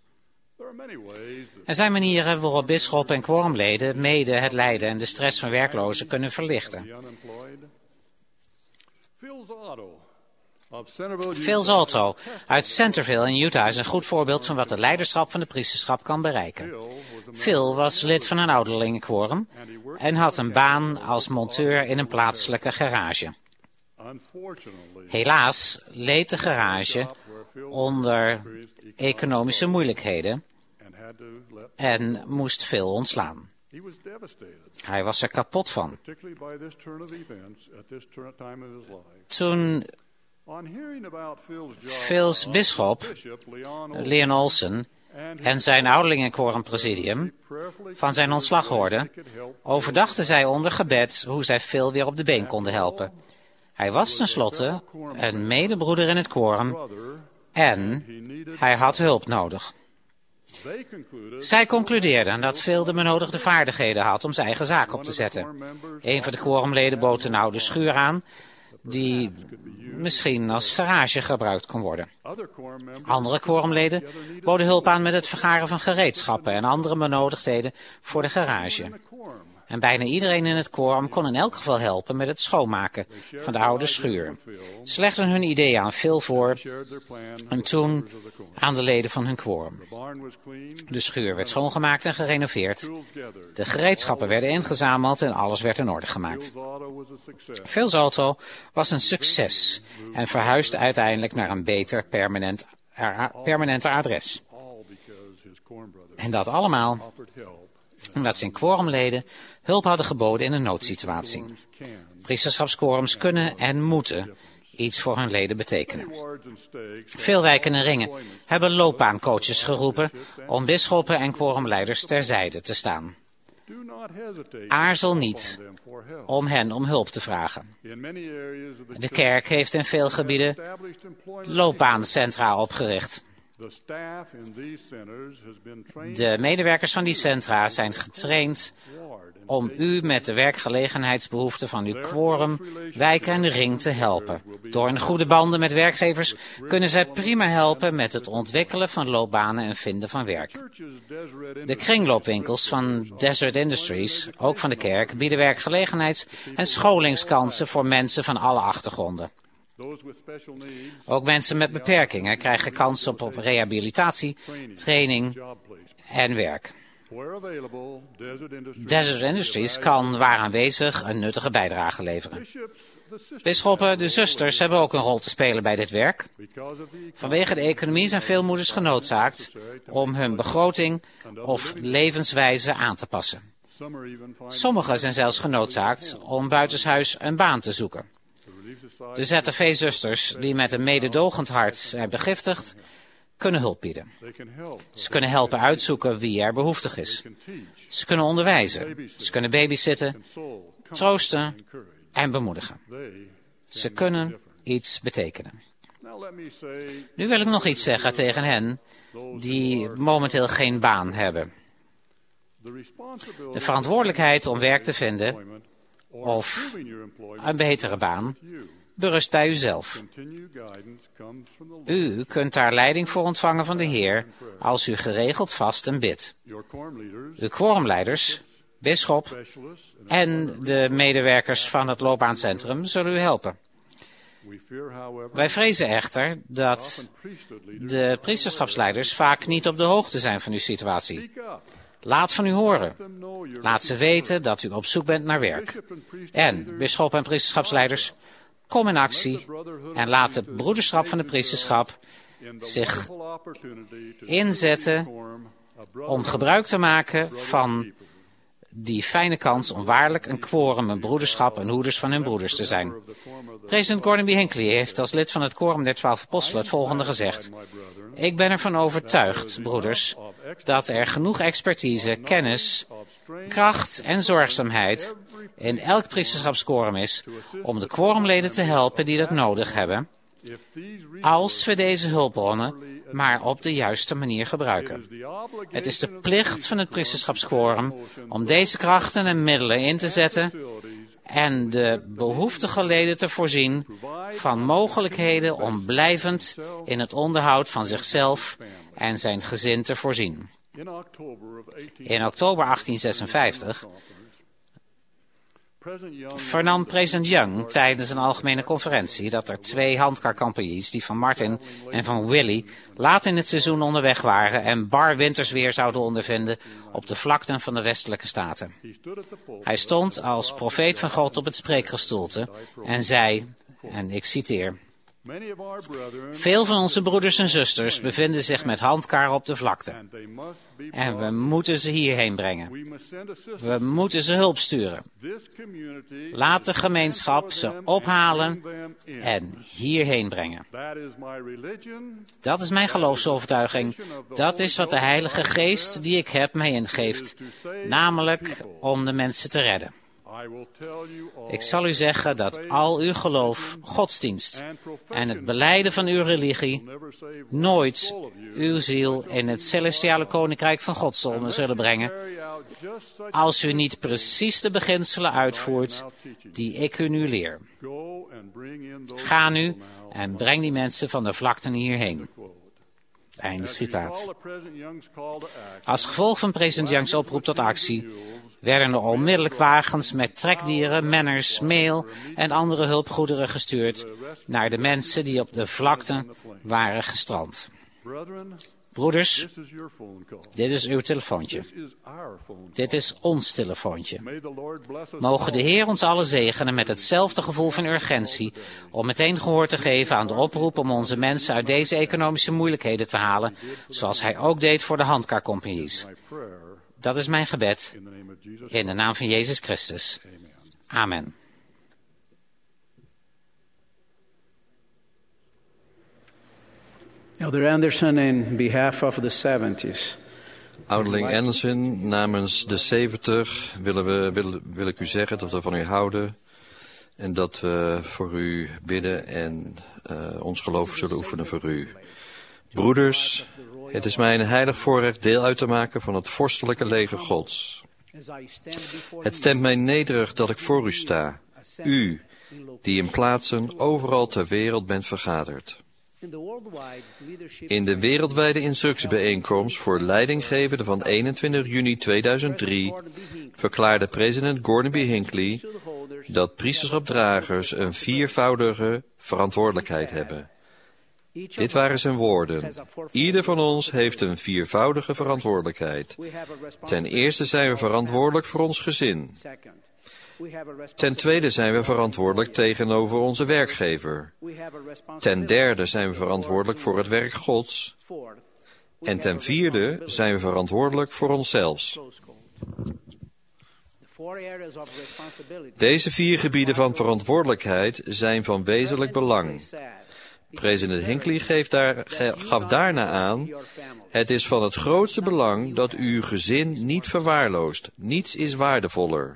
S2: Er zijn manieren waarop bisschoppen en quorumleden mede het lijden en de stress van werklozen kunnen verlichten. Phil Zolto uit Centerville in Utah is een goed voorbeeld van wat het leiderschap van de priesterschap kan bereiken. Phil was lid van een ouderlingenquorum en had een baan als monteur in een plaatselijke garage. Helaas leed de garage onder economische moeilijkheden en moest Phil ontslaan. Hij was er kapot van. Toen Phil's bisschop, Leon Olsen, en zijn ouderlingenquorumpresidium van zijn ontslag hoorden, overdachten zij onder gebed hoe zij Phil weer op de been konden helpen. Hij was tenslotte een medebroeder in het quorum en hij had hulp nodig. Zij concludeerden dat Phil de benodigde vaardigheden had om zijn eigen zaak op te zetten. Een van de quorumleden bood een oude schuur aan die misschien als garage gebruikt kon worden. Andere quorumleden boden hulp aan met het vergaren van gereedschappen en andere benodigdheden voor de garage. En bijna iedereen in het quorum kon in elk geval helpen met het schoonmaken van de oude schuur. Ze legden hun ideeën aan Phil voor en toen aan de leden van hun quorum. De schuur werd schoongemaakt en gerenoveerd. De gereedschappen werden ingezameld en alles werd in orde gemaakt. Phil Zolto was een succes en verhuisde uiteindelijk naar een beter permanent, permanenter adres. En dat allemaal omdat zijn quorumleden hulp hadden geboden in een noodsituatie. Priesterschapsquorums kunnen en moeten iets voor hun leden betekenen. Veel wijken en ringen hebben loopbaancoaches geroepen om bisschoppen en quorumleiders terzijde te staan. Aarzel niet om hen om hulp te vragen. De kerk heeft in veel gebieden loopbaancentra opgericht. De medewerkers van die centra zijn getraind om u met de werkgelegenheidsbehoeften van uw quorum, wijk en ring te helpen. Door hun goede banden met werkgevers kunnen zij prima helpen met het ontwikkelen van loopbanen en vinden van werk. De kringloopwinkels van Desert Industries, ook van de kerk, bieden werkgelegenheids- en scholingskansen voor mensen van alle achtergronden. Ook mensen met beperkingen krijgen kans op, op rehabilitatie, training en werk. Desert Industries kan waar aanwezig een nuttige bijdrage leveren. Bisschoppen, de zusters, hebben ook een rol te spelen bij dit werk. Vanwege de economie zijn veel moeders genoodzaakt om hun begroting of levenswijze aan te passen. Sommigen zijn zelfs genoodzaakt om buitenshuis een baan te zoeken. De Z F V-zusters, die met een mededogend hart zijn begiftigd, kunnen hulp bieden. Ze kunnen helpen uitzoeken wie er behoeftig is. Ze kunnen onderwijzen. Ze kunnen babysitten, troosten en bemoedigen. Ze kunnen iets betekenen. Nu wil ik nog iets zeggen tegen hen die momenteel geen baan hebben. De verantwoordelijkheid om werk te vinden of een betere baan berust bij uzelf. U kunt daar leiding voor ontvangen van de Heer als u geregeld vast en bidt. Uw quorumleiders, bisschop en de medewerkers van het loopbaancentrum zullen u helpen. Wij vrezen echter dat de priesterschapsleiders vaak niet op de hoogte zijn van uw situatie. Laat van u horen. Laat ze weten dat u op zoek bent naar werk. En, bisschop en priesterschapsleiders, kom in actie en laat het broederschap van de priesterschap zich inzetten om gebruik te maken van die fijne kans om waarlijk een quorum, een broederschap en hoeders van hun broeders te zijn. President Gordon B. Hinckley heeft als lid van het quorum der twaalf apostelen het volgende gezegd. Ik ben ervan overtuigd, broeders, dat er genoeg expertise, kennis, kracht en zorgzaamheid in elk priesterschapsquorum is om de quorumleden te helpen die dat nodig hebben, als we deze hulpbronnen maar op de juiste manier gebruiken. Het is de plicht van het priesterschapsquorum om deze krachten en middelen in te zetten en de behoeftige leden te voorzien van mogelijkheden om blijvend in het onderhoud van zichzelf en zijn gezin te voorzien. In oktober achttien zesenvijftig vernam president Young tijdens een algemene conferentie dat er twee handkarcompagnies, die van Martin en van Willie, laat in het seizoen onderweg waren en bar wintersweer zouden ondervinden op de vlakten van de westelijke staten. Hij stond als profeet van God op het spreekgestoelte en zei, en ik citeer, veel van onze broeders en zusters bevinden zich met handkar op de vlakte. En we moeten ze hierheen brengen. We moeten ze hulp sturen. Laat de gemeenschap ze ophalen en hierheen brengen. Dat is mijn geloofsovertuiging. Dat is wat de Heilige Geest die ik heb mij ingeeft. Namelijk om de mensen te redden. Ik zal u zeggen dat al uw geloof, godsdienst en het belijden van uw religie nooit uw ziel in het celestiale koninkrijk van God zullen brengen, als u niet precies de beginselen uitvoert die ik u nu leer. Ga nu en breng die mensen van de vlakten hierheen. Einde citaat. Als gevolg van president Youngs oproep tot actie werden er onmiddellijk wagens met trekdieren, menners, meel en andere hulpgoederen gestuurd naar de mensen die op de vlakten waren gestrand. Broeders, dit is uw telefoontje. Dit is ons telefoontje. Mogen de Heer ons allen zegenen met hetzelfde gevoel van urgentie om meteen gehoor te geven aan de oproep om onze mensen uit deze economische moeilijkheden te halen, zoals hij ook deed voor de handkarcompagnies. Dat is mijn gebed in de naam van Jezus Christus. Amen.
S8: Elder Anderson, in behalf of the seventies.
S6: Ouderling Anderson, namens de zeventig willen we, wil, wil ik u zeggen dat we van u houden en dat we voor u bidden en uh, ons geloof zullen oefenen voor u. Broeders, het is mij een heilig voorrecht deel uit te maken van het vorstelijke leger Gods. Het stemt mij nederig dat ik voor u sta, u, die in plaatsen overal ter wereld bent vergaderd. In de wereldwijde instructiebijeenkomst voor leidinggevenden van eenentwintig juni tweeduizend drie verklaarde president Gordon B. Hinckley dat priesterschapdragers een viervoudige verantwoordelijkheid hebben. Dit waren zijn woorden. Ieder van ons heeft een viervoudige verantwoordelijkheid. Ten eerste zijn we verantwoordelijk voor ons gezin. Ten tweede zijn we verantwoordelijk tegenover onze werkgever. Ten derde zijn we verantwoordelijk voor het werk Gods. En ten vierde zijn we verantwoordelijk voor onszelf. Deze vier gebieden van verantwoordelijkheid zijn van wezenlijk belang. President Hinckley geeft daar, ge, gaf daarna aan, het is van het grootste belang dat u uw gezin niet verwaarloost. Niets is waardevoller.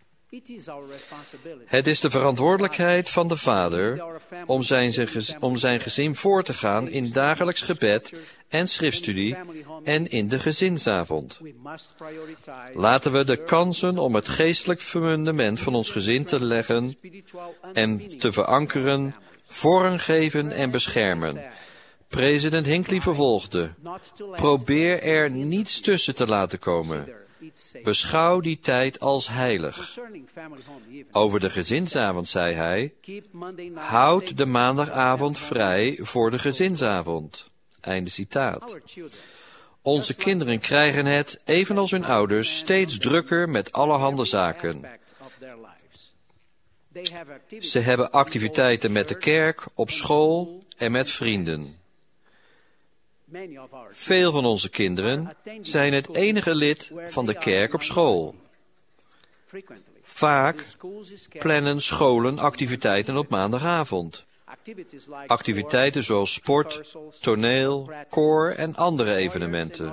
S6: Het is de verantwoordelijkheid van de vader om zijn, om zijn gezin voor te gaan in dagelijks gebed en schriftstudie en in de gezinsavond. Laten we de kansen om het geestelijk fundament van ons gezin te leggen en te verankeren, vormgeven en beschermen. President Hinckley vervolgde, probeer er niets tussen te laten komen. Beschouw die tijd als heilig. Over de gezinsavond zei hij, houd de maandagavond vrij voor de gezinsavond. Einde citaat. Onze kinderen krijgen het, evenals hun ouders, steeds drukker met allerhande zaken. Ze hebben activiteiten met de kerk, op school en met vrienden. Veel van onze kinderen zijn het enige lid van de kerk op school. Vaak plannen scholen activiteiten op maandagavond. Activiteiten zoals sport, toneel, koor en andere evenementen.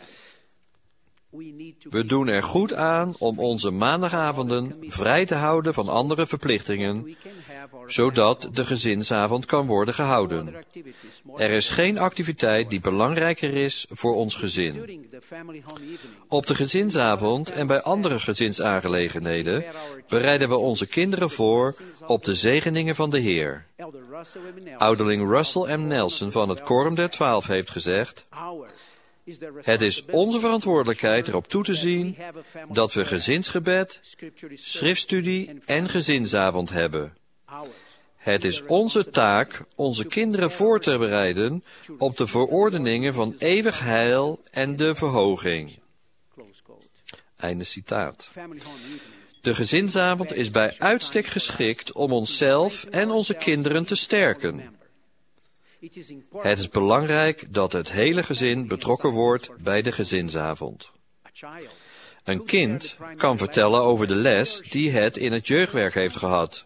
S6: We doen er goed aan om onze maandagavonden vrij te houden van andere verplichtingen, zodat de gezinsavond kan worden gehouden. Er is geen activiteit die belangrijker is voor ons gezin. Op de gezinsavond en bij andere gezinsaangelegenheden bereiden we onze kinderen voor op de zegeningen van de Heer. Ouderling Russell M. Nelson van het Quorum der Twaalf heeft gezegd: het is onze verantwoordelijkheid erop toe te zien dat we gezinsgebed, schriftstudie en gezinsavond hebben. Het is onze taak onze kinderen voor te bereiden op de verordeningen van eeuwig heil en de verhoging. Einde citaat. De gezinsavond is bij uitstek geschikt om onszelf en onze kinderen te sterken. Het is belangrijk dat het hele gezin betrokken wordt bij de gezinsavond. Een kind kan vertellen over de les die het in het jeugdwerk heeft gehad.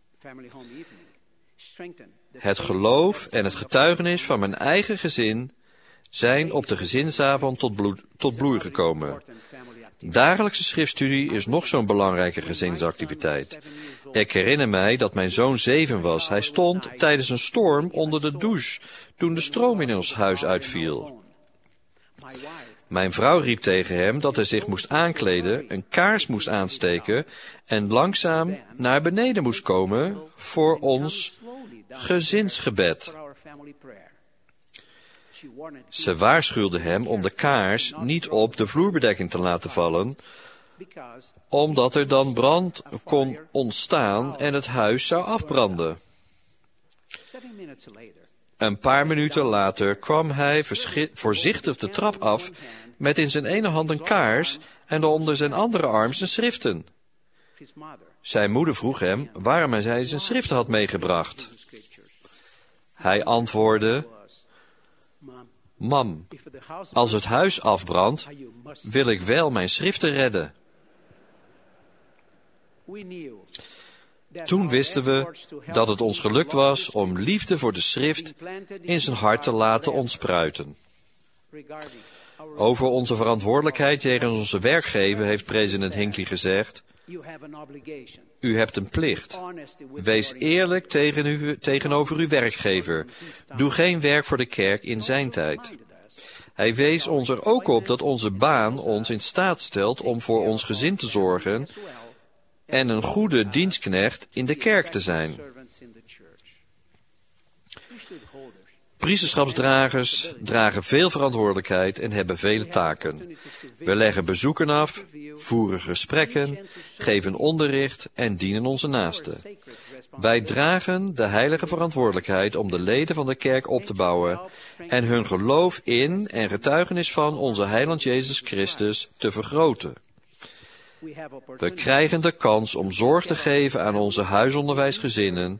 S6: Het geloof en het getuigenis van mijn eigen gezin zijn op de gezinsavond tot, bloed, tot bloei gekomen. Dagelijkse schriftstudie is nog zo'n belangrijke gezinsactiviteit. Ik herinner mij dat mijn zoon zeven was. Hij stond tijdens een storm onder de douche toen de stroom in ons huis uitviel. Mijn vrouw riep tegen hem dat hij zich moest aankleden, een kaars moest aansteken en langzaam naar beneden moest komen voor ons gezinsgebed. Ze waarschuwde hem om de kaars niet op de vloerbedekking te laten vallen, omdat er dan brand kon ontstaan en het huis zou afbranden. Een paar minuten later kwam hij voorzichtig de trap af met in zijn ene hand een kaars en onder zijn andere arm zijn schriften. Zijn moeder vroeg hem waarom hij zijn schriften had meegebracht. Hij antwoordde: Mam, als het huis afbrandt, wil ik wel mijn schriften redden. Toen wisten we dat het ons gelukt was om liefde voor de schrift in zijn hart te laten ontspruiten. Over onze verantwoordelijkheid tegen onze werkgever heeft president Hinckley gezegd: u hebt een plicht. Wees eerlijk tegen u, tegenover uw werkgever. Doe geen werk voor de kerk in zijn tijd. Hij wees ons er ook op dat onze baan ons in staat stelt om voor ons gezin te zorgen en een goede dienstknecht in de kerk te zijn. Priesterschapsdragers dragen veel verantwoordelijkheid en hebben vele taken. We leggen bezoeken af, voeren gesprekken, geven onderricht en dienen onze naasten. Wij dragen de heilige verantwoordelijkheid om de leden van de kerk op te bouwen en hun geloof in en getuigenis van onze heiland Jezus Christus te vergroten. We krijgen de kans om zorg te geven aan onze huisonderwijsgezinnen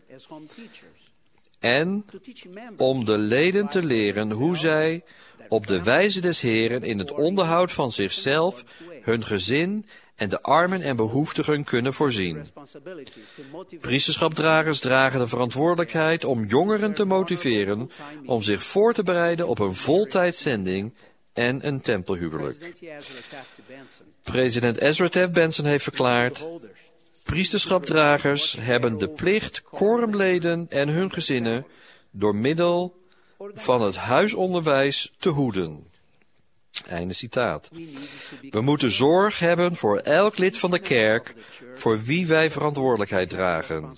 S6: en om de leden te leren hoe zij op de wijze des Heeren in het onderhoud van zichzelf, hun gezin en de armen en behoeftigen kunnen voorzien. Priesterschapdragers dragen de verantwoordelijkheid om jongeren te motiveren om zich voor te bereiden op een voltijdzending en een tempelhuwelijk. President Ezra Taft Benson heeft verklaard: priesterschapdragers hebben de plicht quorumleden en hun gezinnen door middel van het huisonderwijs te hoeden. Einde citaat. We moeten zorg hebben voor elk lid van de kerk voor wie wij verantwoordelijkheid dragen.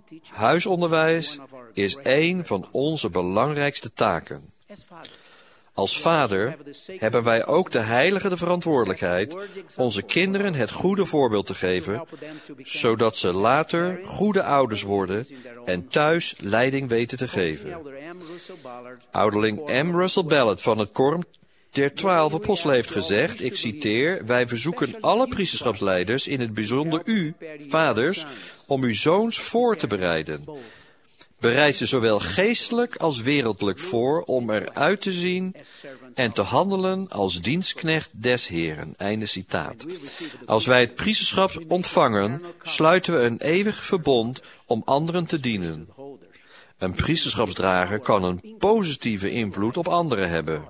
S6: Huisonderwijs is een van onze belangrijkste taken. Als vader hebben wij ook de heilige de verantwoordelijkheid onze kinderen het goede voorbeeld te geven, zodat ze later goede ouders worden en thuis leiding weten te geven. Ouderling M. Russell Ballard van het Korum der Twaalf Apostelen heeft gezegd, ik citeer, wij verzoeken alle priesterschapsleiders, in het bijzonder u, vaders, om uw zoons voor te bereiden. Bereid ze zowel geestelijk als wereldlijk voor om eruit te zien en te handelen als dienstknecht des Heren. Einde citaat. Als wij het priesterschap ontvangen, sluiten we een eeuwig verbond om anderen te dienen. Een priesterschapsdrager kan een positieve invloed op anderen hebben.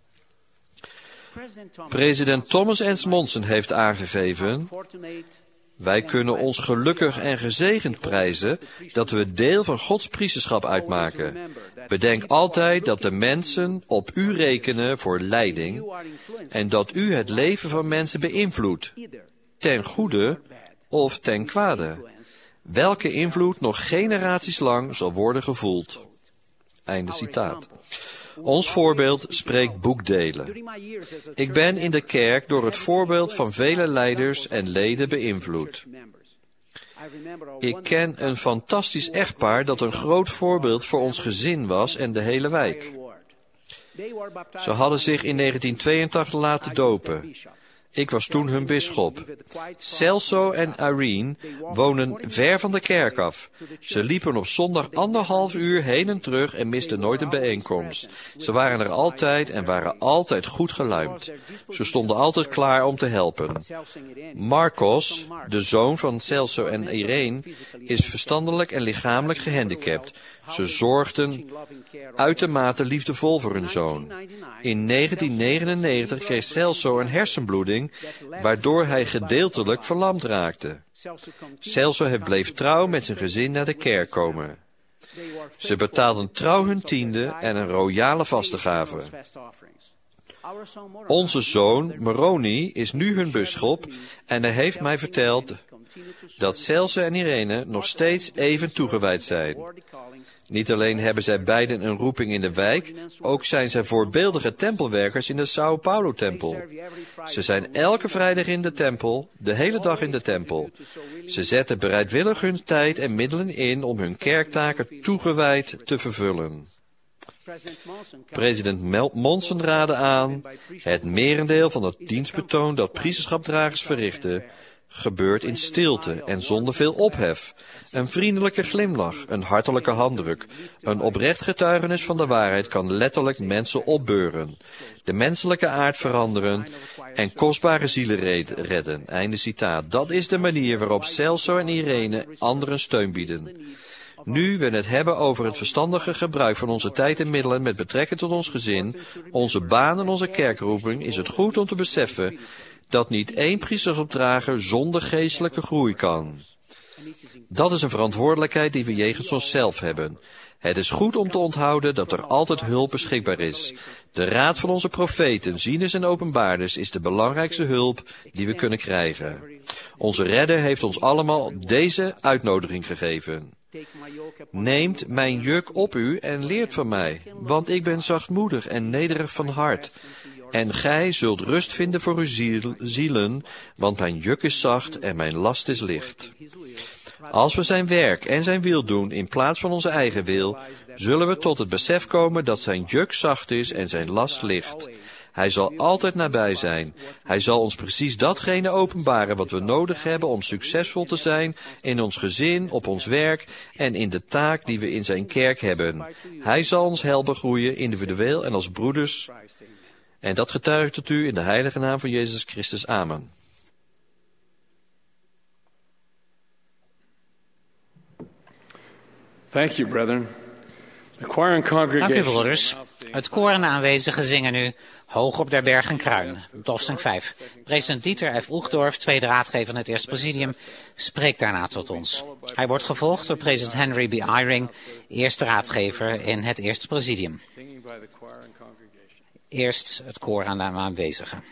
S6: President Thomas S. Monson heeft aangegeven, wij kunnen ons gelukkig en gezegend prijzen dat we deel van Gods priesterschap uitmaken. Bedenk altijd dat de mensen op u rekenen voor leiding en dat u het leven van mensen beïnvloedt, ten goede of ten kwade. Welke invloed nog generaties lang zal worden gevoeld. Einde citaat. Ons voorbeeld spreekt boekdelen. Ik ben in de kerk door het voorbeeld van vele leiders en leden beïnvloed. Ik ken een fantastisch echtpaar dat een groot voorbeeld voor ons gezin was en de hele wijk. Ze hadden zich in negentien tweeëntachtig laten dopen. Ik was toen hun bisschop. Celso en Irene woonden ver van de kerk af. Ze liepen op zondag anderhalf uur heen en terug en misten nooit een bijeenkomst. Ze waren er altijd en waren altijd goed geluimd. Ze stonden altijd klaar om te helpen. Marcos, de zoon van Celso en Irene, is verstandelijk en lichamelijk gehandicapt. Ze zorgden uitermate liefdevol voor hun zoon. In negentien negenennegentig kreeg Celso een hersenbloeding, waardoor hij gedeeltelijk verlamd raakte. Celso bleef trouw met zijn gezin naar de kerk komen. Ze betaalden trouw hun tiende en een royale vastegave. Onze zoon, Moroni, is nu hun bisschop en hij heeft mij verteld dat Celso en Irene nog steeds even toegewijd zijn. Niet alleen hebben zij beiden een roeping in de wijk, ook zijn zij voorbeeldige tempelwerkers in de Sao Paulo-tempel. Ze zijn elke vrijdag in de tempel, de hele dag in de tempel. Ze zetten bereidwillig hun tijd en middelen in om hun kerktaken toegewijd te vervullen. President Monson raadde aan, het merendeel van het dienstbetoon dat priesterschapdragers verrichten, gebeurt in stilte en zonder veel ophef. Een vriendelijke glimlach, een hartelijke handdruk, een oprecht getuigenis van de waarheid kan letterlijk mensen opbeuren, de menselijke aard veranderen en kostbare zielen redden. Einde citaat. Dat is de manier waarop Celso en Irene anderen steun bieden. Nu we het hebben over het verstandige gebruik van onze tijd en middelen met betrekking tot ons gezin, onze baan en onze kerkroeping, is het goed om te beseffen dat niet één priesterschapsdrager zonder geestelijke groei kan. Dat is een verantwoordelijkheid die we jegens onszelf hebben. Het is goed om te onthouden dat er altijd hulp beschikbaar is. De raad van onze profeten, zieners en openbaarders is de belangrijkste hulp die we kunnen krijgen. Onze redder heeft ons allemaal deze uitnodiging gegeven. Neemt mijn juk op u en leert van mij, want ik ben zachtmoedig en nederig van hart. En gij zult rust vinden voor uw ziel, zielen, want mijn juk is zacht en mijn last is licht. Als we zijn werk en zijn wil doen in plaats van onze eigen wil, zullen we tot het besef komen dat zijn juk zacht is en zijn last licht. Hij zal altijd nabij zijn. Hij zal ons precies datgene openbaren wat we nodig hebben om succesvol te zijn in ons gezin, op ons werk en in de taak die we in zijn kerk hebben. Hij zal ons helpen groeien, individueel en als broeders. En dat getuigt tot u in de heilige naam van Jezus Christus. Amen.
S3: Thank you, brethren. The choir and
S2: Dank u,
S3: congregation.
S2: broeders. Het koor en de aanwezigen zingen nu Hoog op der Bergen Kruin, Dofsing vijf. President Dieter F. Oegdorf, tweede raadgever in het Eerste Presidium, spreekt daarna tot ons. Hij wordt gevolgd door president Henry B. Eyring, eerste raadgever in het Eerste Presidium.
S3: Singing by the choir and congregation.
S2: Eerst het koor aan de aanwezigen.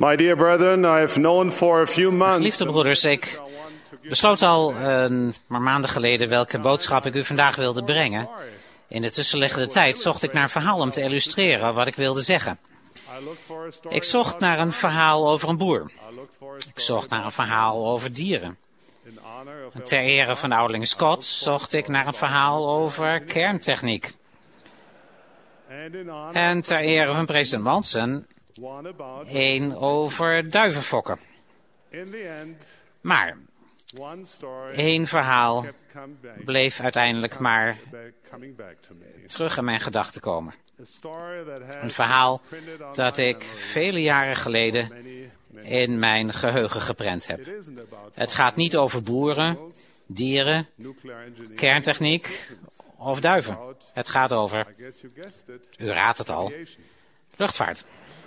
S7: My dear brethren, I have known for a few months.
S2: Geliefde broeders, ik besloot al een paar maanden geleden welke boodschap ik u vandaag wilde brengen. In de tussenliggende tijd zocht ik naar een verhaal om te illustreren wat ik wilde zeggen. Ik zocht naar een verhaal over een boer. Ik zocht naar een verhaal over dieren. En ter ere van ouderling Scott zocht ik naar een verhaal over kerntechniek. En ter ere van president Monson een over duivenfokken. Maar één verhaal bleef uiteindelijk maar terug in mijn gedachten komen. Een verhaal dat ik vele jaren geleden in mijn geheugen geprent heb. Het gaat niet over boeren, dieren, kerntechniek of duiven. Het gaat over, u raadt het al, luchtvaart.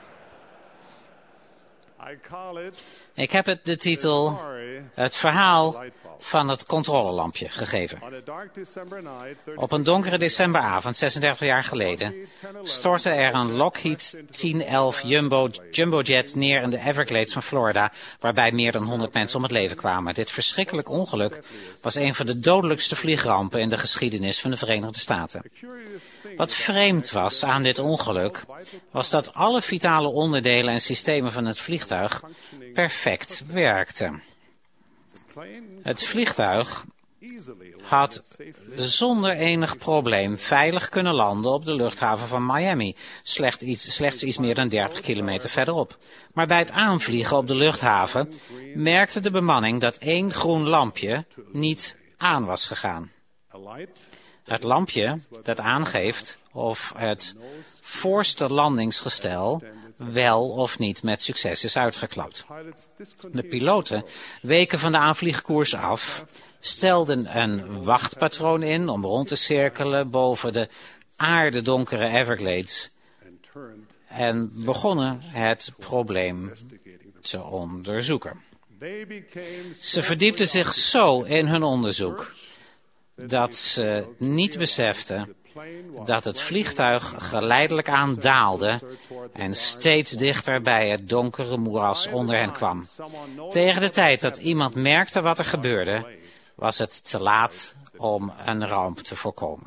S2: Ik heb het de titel Het verhaal van het controlelampje gegeven. Op een donkere decemberavond, zesendertig jaar geleden, stortte er een Lockheed tien elf Jumbo, Jumbojet neer in de Everglades van Florida, waarbij meer dan honderd mensen om het leven kwamen. Dit verschrikkelijk ongeluk was een van de dodelijkste vliegrampen in de geschiedenis van de Verenigde Staten. Wat vreemd was aan dit ongeluk, was dat alle vitale onderdelen en systemen van het vliegtuig perfect werkten. Het vliegtuig had zonder enig probleem veilig kunnen landen op de luchthaven van Miami, slechts iets, slechts iets meer dan dertig kilometer verderop. Maar bij het aanvliegen op de luchthaven merkte de bemanning dat één groen lampje niet aan was gegaan. Het lampje dat aangeeft of het voorste landingsgestel wel of niet met succes is uitgeklapt. De piloten weken van de aanvliegkoers af, stelden een wachtpatroon in om rond te cirkelen boven de aardedonkere Everglades en begonnen het probleem te onderzoeken. Ze verdiepten zich zo in hun onderzoek dat ze niet beseften dat het vliegtuig geleidelijk aan daalde en steeds dichter bij het donkere moeras onder hen kwam. Tegen de tijd dat iemand merkte wat er gebeurde, was het te laat om een ramp te voorkomen.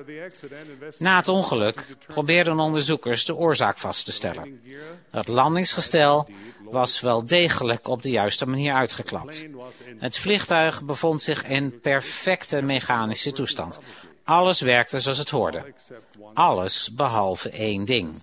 S2: Na het ongeluk probeerden onderzoekers de oorzaak vast te stellen. Het landingsgestel was wel degelijk op de juiste manier uitgeklapt. Het vliegtuig bevond zich in perfecte mechanische toestand. Alles werkte zoals het hoorde. Alles behalve één ding.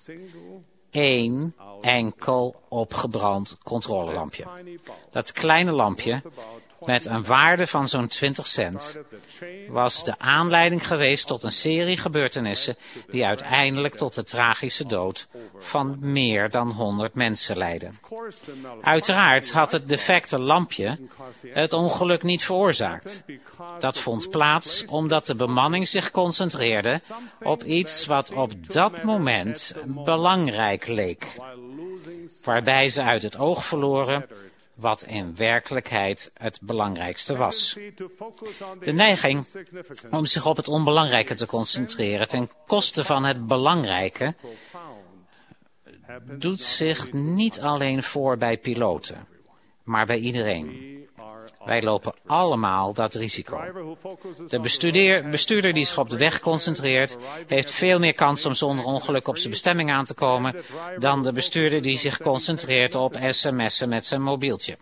S2: Eén enkel opgebrand controlelampje. Dat kleine lampje, met een waarde van zo'n twintig cent, was de aanleiding geweest tot een serie gebeurtenissen die uiteindelijk tot de tragische dood van meer dan honderd mensen leidden. Uiteraard had het defecte lampje het ongeluk niet veroorzaakt. Dat vond plaats omdat de bemanning zich concentreerde op iets wat op dat moment belangrijk leek, waarbij ze uit het oog verloren wat in werkelijkheid het belangrijkste was. De neiging om zich op het onbelangrijke te concentreren ten koste van het belangrijke doet zich niet alleen voor bij piloten, maar bij iedereen. Wij lopen allemaal dat risico. De bestuurder, bestuurder die zich op de weg concentreert, heeft veel meer kans om zonder ongeluk op zijn bestemming aan te komen dan de bestuurder die zich concentreert op sms'en met zijn mobieltje.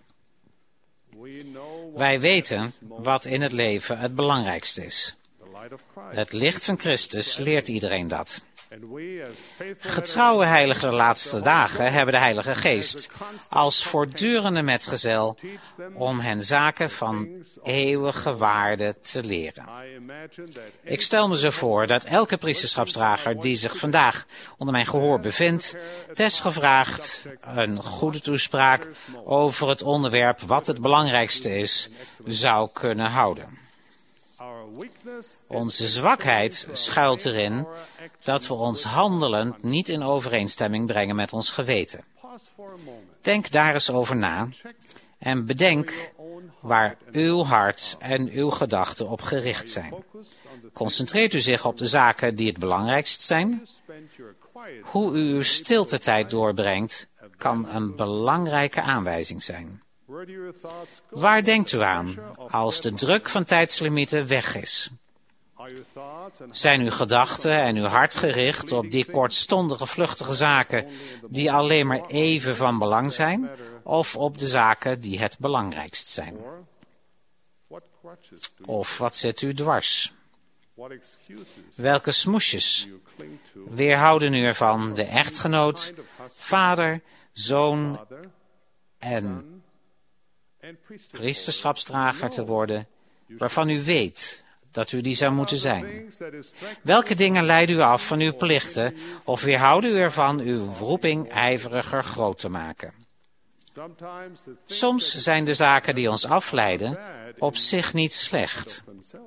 S2: Wij weten wat in het leven het belangrijkste is. Het licht van Christus leert iedereen dat. Getrouwe heiligen de laatste dagen hebben de Heilige Geest als voortdurende metgezel om hen zaken van eeuwige waarde te leren. Ik stel me zo voor dat elke priesterschapsdrager die zich vandaag onder mijn gehoor bevindt, desgevraagd een goede toespraak over het onderwerp wat het belangrijkste is, zou kunnen houden. Onze zwakheid schuilt erin dat we ons handelen niet in overeenstemming brengen met ons geweten. Denk daar eens over na en bedenk waar uw hart en uw gedachten op gericht zijn. Concentreert u zich op de zaken die het belangrijkst zijn? Hoe u uw stiltetijd doorbrengt, kan een belangrijke aanwijzing zijn. Waar denkt u aan als de druk van tijdslimieten weg is? Zijn uw gedachten en uw hart gericht op die kortstondige vluchtige zaken die alleen maar even van belang zijn, of op de zaken die het belangrijkst zijn? Of wat zit u dwars? Welke smoesjes weerhouden u ervan de echtgenoot, vader, zoon en priesterschapsdrager te worden, waarvan u weet dat u die zou moeten zijn? Welke dingen leiden u af van uw plichten of weerhouden u ervan uw roeping ijveriger groot te maken? Soms zijn de zaken die ons afleiden op zich niet slecht.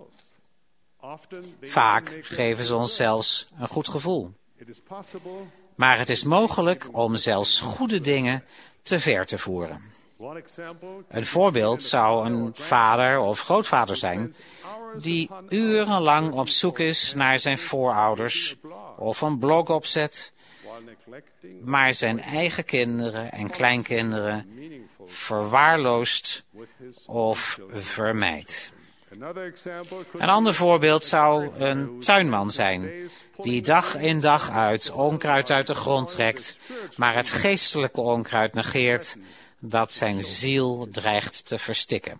S2: Vaak geven ze ons zelfs een goed gevoel. Maar het is mogelijk om zelfs goede dingen te ver te voeren. Een voorbeeld zou een vader of grootvader zijn die urenlang op zoek is naar zijn voorouders of een blog opzet, maar zijn eigen kinderen en kleinkinderen verwaarloost of vermijdt. Een ander voorbeeld zou een tuinman zijn die dag in dag uit onkruid uit de grond trekt, maar het geestelijke onkruid negeert dat zijn ziel dreigt te verstikken.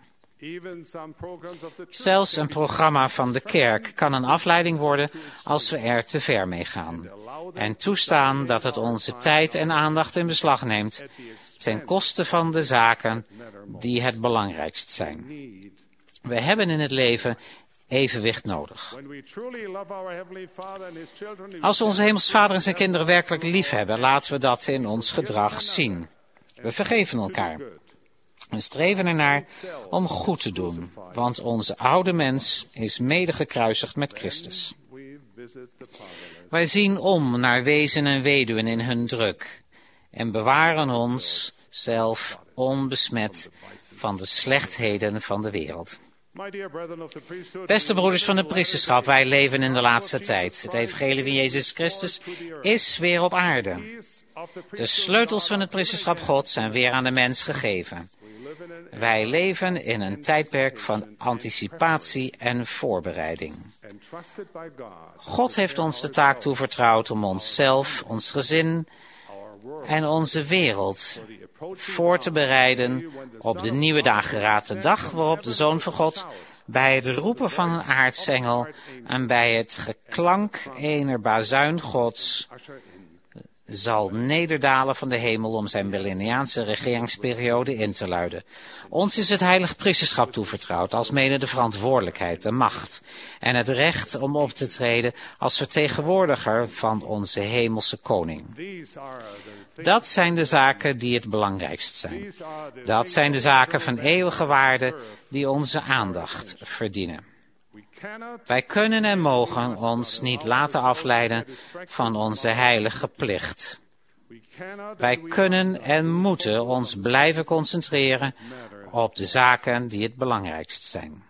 S2: Zelfs een programma van de kerk kan een afleiding worden als we er te ver mee gaan en toestaan dat het onze tijd en aandacht in beslag neemt ten koste van de zaken die het belangrijkst zijn. We hebben in het leven evenwicht nodig. Als we onze hemelse Vader en zijn kinderen werkelijk lief hebben, laten we dat in ons gedrag zien. We vergeven elkaar. We streven ernaar om goed te doen, want onze oude mens is mede gekruisigd met Christus. Wij zien om naar wezen en weduwen in hun druk en bewaren ons zelf onbesmet van de slechtheden van de wereld. Beste broeders van de priesterschap, wij leven in de laatste tijd. Het evangelie van Jezus Christus is weer op aarde. De sleutels van het priesterschap Gods zijn weer aan de mens gegeven. Wij leven in een tijdperk van anticipatie en voorbereiding. God heeft ons de taak toevertrouwd om onszelf, ons gezin en onze wereld voor te bereiden op de nieuwe dageraad, de dag waarop de Zoon van God bij het roepen van een aartsengel en bij het geklank ener bazuin Gods zal nederdalen van de hemel om zijn millenniaanse regeringsperiode in te luiden. Ons is het heilig priesterschap toevertrouwd, alsmede de verantwoordelijkheid, de macht en het recht om op te treden als vertegenwoordiger van onze hemelse koning. Dat zijn de zaken die het belangrijkst zijn. Dat zijn de zaken van eeuwige waarde die onze aandacht verdienen. Wij kunnen en mogen ons niet laten afleiden van onze heilige plicht. Wij kunnen en moeten ons blijven concentreren op de zaken die het belangrijkst zijn.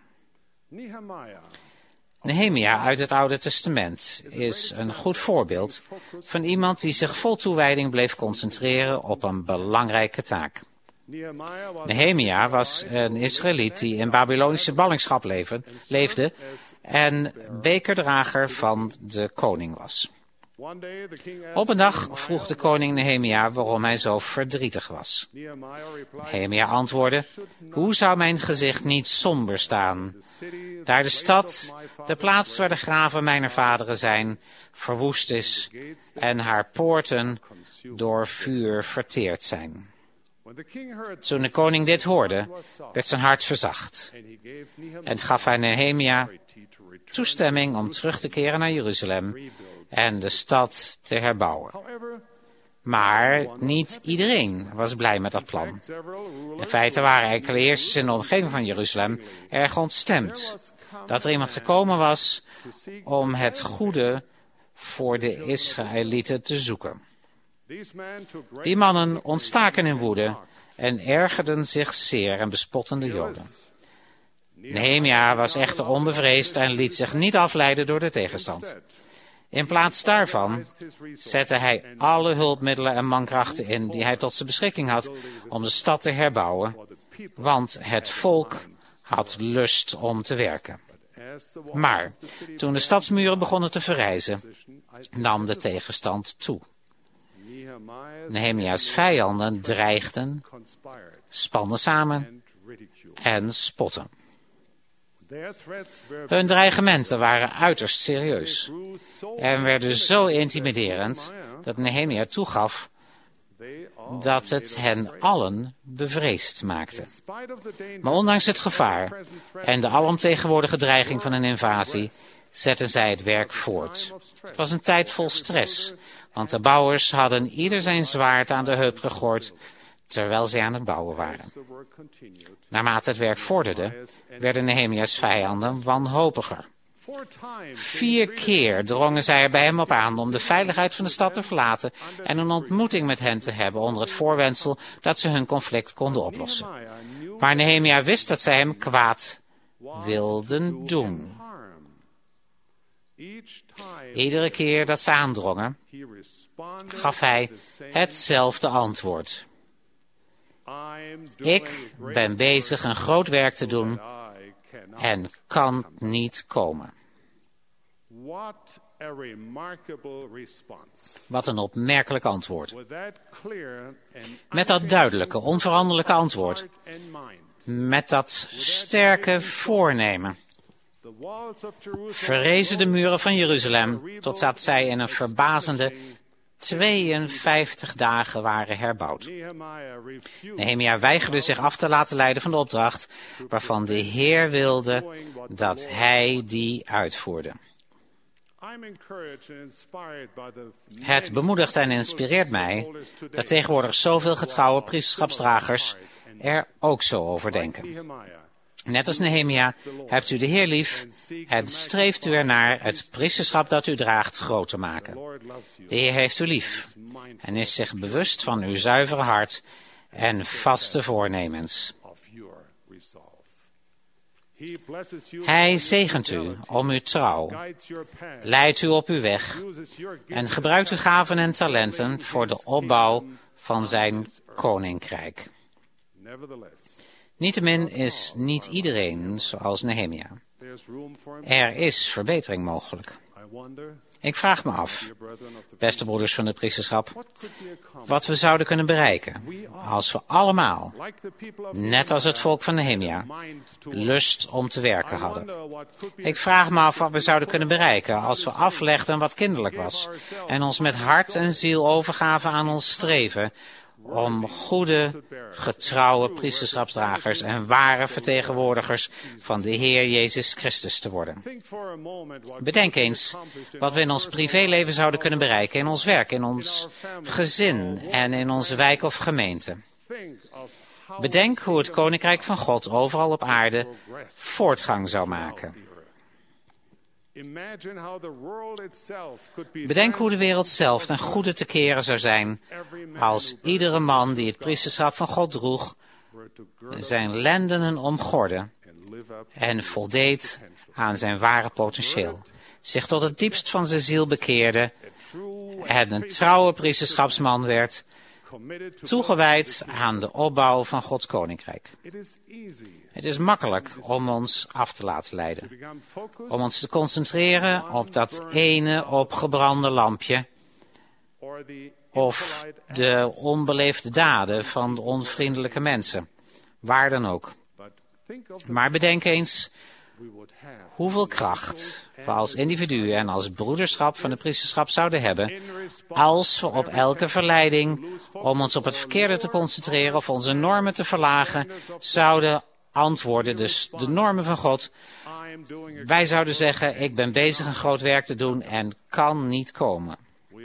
S2: Nehemia uit het Oude Testament is een goed voorbeeld van iemand die zich vol toewijding bleef concentreren op een belangrijke taak. Nehemia was een Israëliet die in Babylonische ballingschap leefde en bekerdrager van de koning was. Op een dag vroeg de koning Nehemia waarom hij zo verdrietig was. Nehemia antwoordde: hoe zou mijn gezicht niet somber staan, daar de stad, de plaats waar de graven mijner vaderen zijn, verwoest is en haar poorten door vuur verteerd zijn. Toen de koning dit hoorde, werd zijn hart verzacht en gaf hij Nehemia toestemming om terug te keren naar Jeruzalem en de stad te herbouwen. Maar niet iedereen was blij met dat plan. In feite waren enkele heersers in de omgeving van Jeruzalem erg ontstemd dat er iemand gekomen was om het goede voor de Israëlieten te zoeken. Die mannen ontstaken in woede en ergerden zich zeer en bespotten de Joden. Nehemia was echter onbevreesd en liet zich niet afleiden door de tegenstand. In plaats daarvan zette hij alle hulpmiddelen en mankrachten in die hij tot zijn beschikking had om de stad te herbouwen, want het volk had lust om te werken. Maar toen de stadsmuren begonnen te verrijzen, nam de tegenstand toe. Nehemia's vijanden dreigden, spannen samen en spotten. Hun dreigementen waren uiterst serieus en werden zo intimiderend dat Nehemia toegaf dat het hen allen bevreesd maakte. Maar ondanks het gevaar en de alomtegenwoordige dreiging van een invasie zetten zij het werk voort. Het was een tijd vol stress, want de bouwers hadden ieder zijn zwaard aan de heup gegooid terwijl zij aan het bouwen waren. Naarmate het werk vorderde, werden Nehemia's vijanden wanhopiger. Vier keer drongen zij er bij hem op aan om de veiligheid van de stad te verlaten en een ontmoeting met hen te hebben onder het voorwendsel dat ze hun conflict konden oplossen. Maar Nehemia wist dat zij hem kwaad wilden doen. Iedere keer dat ze aandrongen, gaf hij hetzelfde antwoord. Ik ben bezig een groot werk te doen en kan niet komen. Wat een opmerkelijk antwoord. Met dat duidelijke, onveranderlijke antwoord, met dat sterke voornemen, verrezen de muren van Jeruzalem totdat zij in een verbazende tweeënvijftig dagen waren herbouwd. Nehemia weigerde zich af te laten leiden van de opdracht waarvan de Heer wilde dat hij die uitvoerde. Het bemoedigt en inspireert mij dat tegenwoordig zoveel getrouwe priesterschapsdragers er ook zo over denken. Net als Nehemia hebt u de Heer lief en streeft u ernaar het priesterschap dat u draagt groot te maken. De Heer heeft u lief en is zich bewust van uw zuivere hart en vaste voornemens. Hij zegent u om uw trouw, leidt u op uw weg en gebruikt uw gaven en talenten voor de opbouw van zijn koninkrijk. Niettemin is niet iedereen zoals Nehemia. Er is verbetering mogelijk. Ik vraag me af, beste broeders van het priesterschap, wat we zouden kunnen bereiken als we allemaal, net als het volk van Nehemia, lust om te werken hadden. Ik vraag me af wat we zouden kunnen bereiken als we aflegden wat kinderlijk was en ons met hart en ziel overgaven aan ons streven om goede, getrouwe priesterschapsdragers en ware vertegenwoordigers van de Heer Jezus Christus te worden. Bedenk eens wat we in ons privéleven zouden kunnen bereiken, in ons werk, in ons gezin en in onze wijk of gemeente. Bedenk hoe het Koninkrijk van God overal op aarde voortgang zou maken. Bedenk hoe de wereld zelf ten goede te keren zou zijn als iedere man die het priesterschap van God droeg zijn lendenen omgorde en voldeed aan zijn ware potentieel, zich tot het diepst van zijn ziel bekeerde en een trouwe priesterschapsman werd, toegewijd aan de opbouw van Gods koninkrijk. Het is makkelijk om ons af te laten leiden, om ons te concentreren op dat ene opgebrande lampje of de onbeleefde daden van de onvriendelijke mensen, waar dan ook. Maar bedenk eens hoeveel kracht we als individuen en als broederschap van de priesterschap zouden hebben als we op elke verleiding om ons op het verkeerde te concentreren of onze normen te verlagen zouden antwoorden, dus de normen van God. Wij zouden zeggen, ik ben bezig een groot werk te doen en kan niet komen.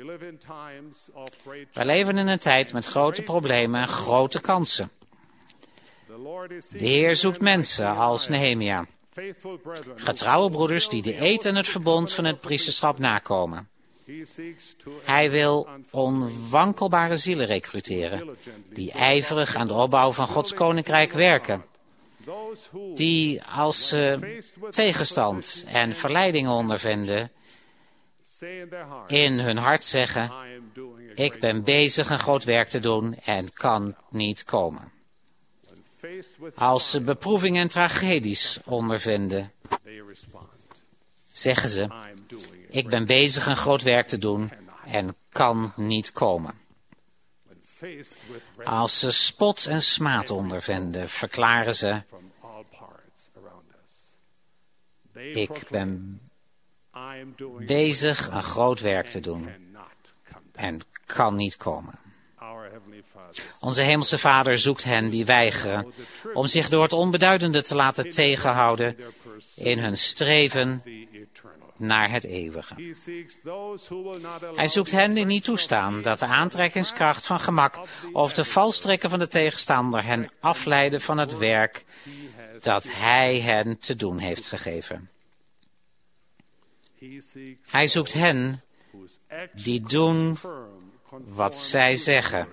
S2: Wij leven in een tijd met grote problemen en grote kansen. De Heer zoekt mensen als Nehemia, getrouwe broeders die de eed en het verbond van het priesterschap nakomen. Hij wil onwankelbare zielen recruteren, die ijverig aan de opbouw van Gods koninkrijk werken. Die als ze tegenstand en verleidingen ondervinden, in hun hart zeggen, ik ben bezig een groot werk te doen en kan niet komen. Als ze beproevingen en tragedies ondervinden, zeggen ze, ik ben bezig een groot werk te doen en kan niet komen. Als ze spot en smaad ondervinden, verklaren ze, ik ben bezig een groot werk te doen en kan niet komen. Onze hemelse Vader zoekt hen die weigeren om zich door het onbeduidende te laten tegenhouden in hun streven naar het eeuwige. Hij zoekt hen die niet toestaan dat de aantrekkingskracht van gemak of de valstrikken van de tegenstander hen afleiden van het werk dat hij hen te doen heeft gegeven. Hij zoekt hen die doen wat zij zeggen.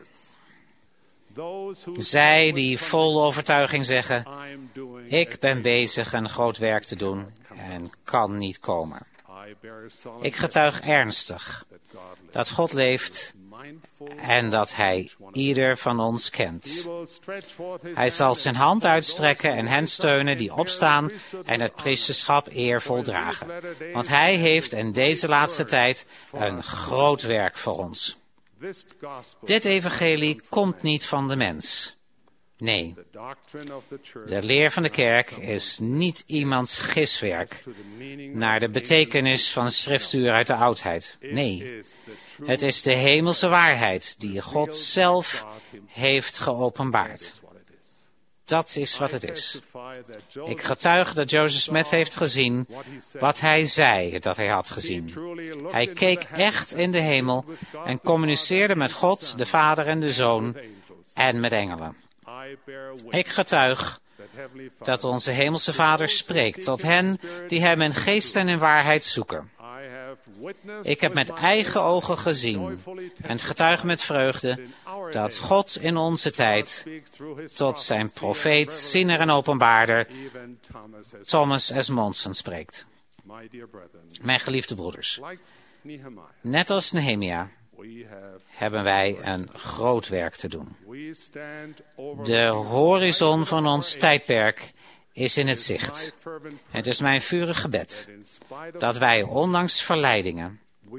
S2: Zij die vol overtuiging zeggen, ik ben bezig een groot werk te doen en kan niet komen. Ik getuig ernstig dat God leeft en dat Hij ieder van ons kent. Hij zal zijn hand uitstrekken en hen steunen die opstaan en het priesterschap eervol dragen. Want Hij heeft in deze laatste tijd een groot werk voor ons. Dit evangelie komt niet van de mens. Nee, de leer van de kerk is niet iemands giswerk naar de betekenis van schriftuur uit de oudheid. Nee, het is de hemelse waarheid die God zelf heeft geopenbaard. Dat is wat het is. Ik getuig dat Joseph Smith heeft gezien wat hij zei dat hij had gezien. Hij keek echt in de hemel en communiceerde met God, de Vader en de Zoon en met engelen. Ik getuig dat onze hemelse Vader spreekt tot hen die hem in geest en in waarheid zoeken. Ik heb met eigen ogen gezien en getuig met vreugde dat God in onze tijd tot zijn profeet, ziener en openbaarder Thomas S. Monson spreekt. Mijn geliefde broeders, net als Nehemia hebben wij een groot werk te doen. De horizon van ons tijdperk is in het zicht. Het is mijn vurig gebed dat wij ondanks verleidingen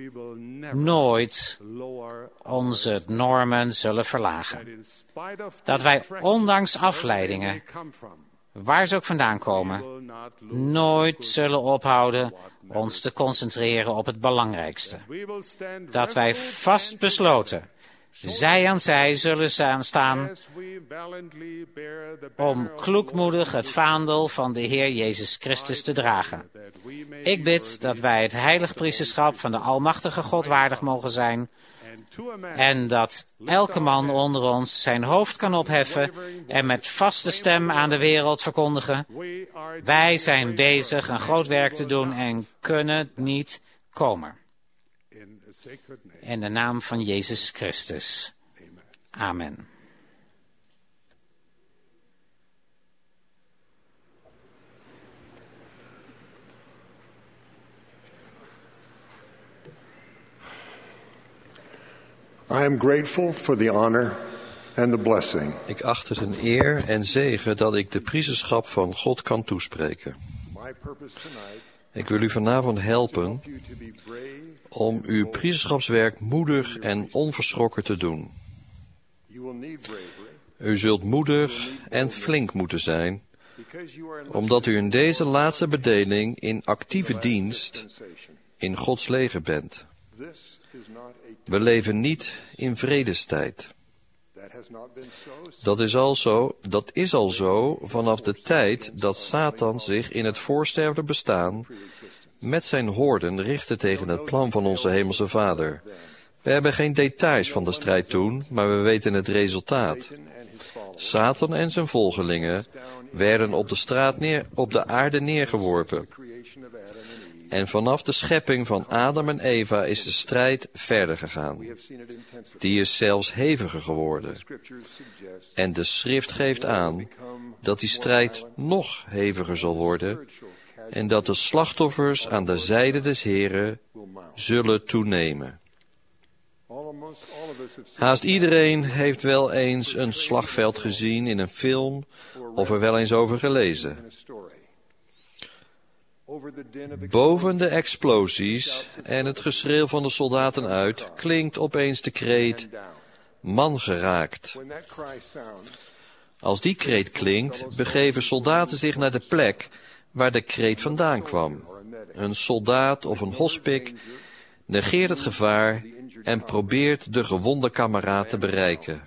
S2: nooit onze normen zullen verlagen. Dat wij ondanks afleidingen, waar ze ook vandaan komen, nooit zullen ophouden ons te concentreren op het belangrijkste. Dat wij vastbesloten, zij aan zij zullen staan om kloekmoedig het vaandel van de Heer Jezus Christus te dragen. Ik bid dat wij het heilig priesterschap van de Almachtige God waardig mogen zijn en dat elke man onder ons zijn hoofd kan opheffen en met vaste stem aan de wereld verkondigen, wij zijn bezig een groot werk te doen en kunnen niet komen. In de naam van Jezus Christus. Amen.
S9: I am grateful for the honor and the blessing.
S6: Ik acht het een eer en zegen dat ik de priesterschap van God kan toespreken. Ik wil u vanavond helpen om uw priesterschapswerk moedig en onverschrokken te doen. U zult moedig en flink moeten zijn, omdat u in deze laatste bedeling in actieve dienst in Gods leger bent. We leven niet in vredestijd. Dat is al zo, dat is al zo vanaf de tijd dat Satan zich in het voorsterfde bestaan met zijn hoorden richtte tegen het plan van onze hemelse Vader. We hebben geen details van de strijd toen, maar we weten het resultaat. Satan en zijn volgelingen werden op de straat neer, op de aarde neergeworpen. En vanaf de schepping van Adam en Eva is de strijd verder gegaan. Die is zelfs heviger geworden. En de schrift geeft aan dat die strijd nog heviger zal worden en dat de slachtoffers aan de zijde des Heren zullen toenemen. Haast iedereen heeft wel eens een slagveld gezien in een film of er wel eens over gelezen. Boven de explosies en het geschreeuw van de soldaten uit klinkt opeens de kreet: man geraakt. Als die kreet klinkt, begeven soldaten zich naar de plek waar de kreet vandaan kwam. Een soldaat of een hospik negeert het gevaar en probeert de gewonde kameraad te bereiken.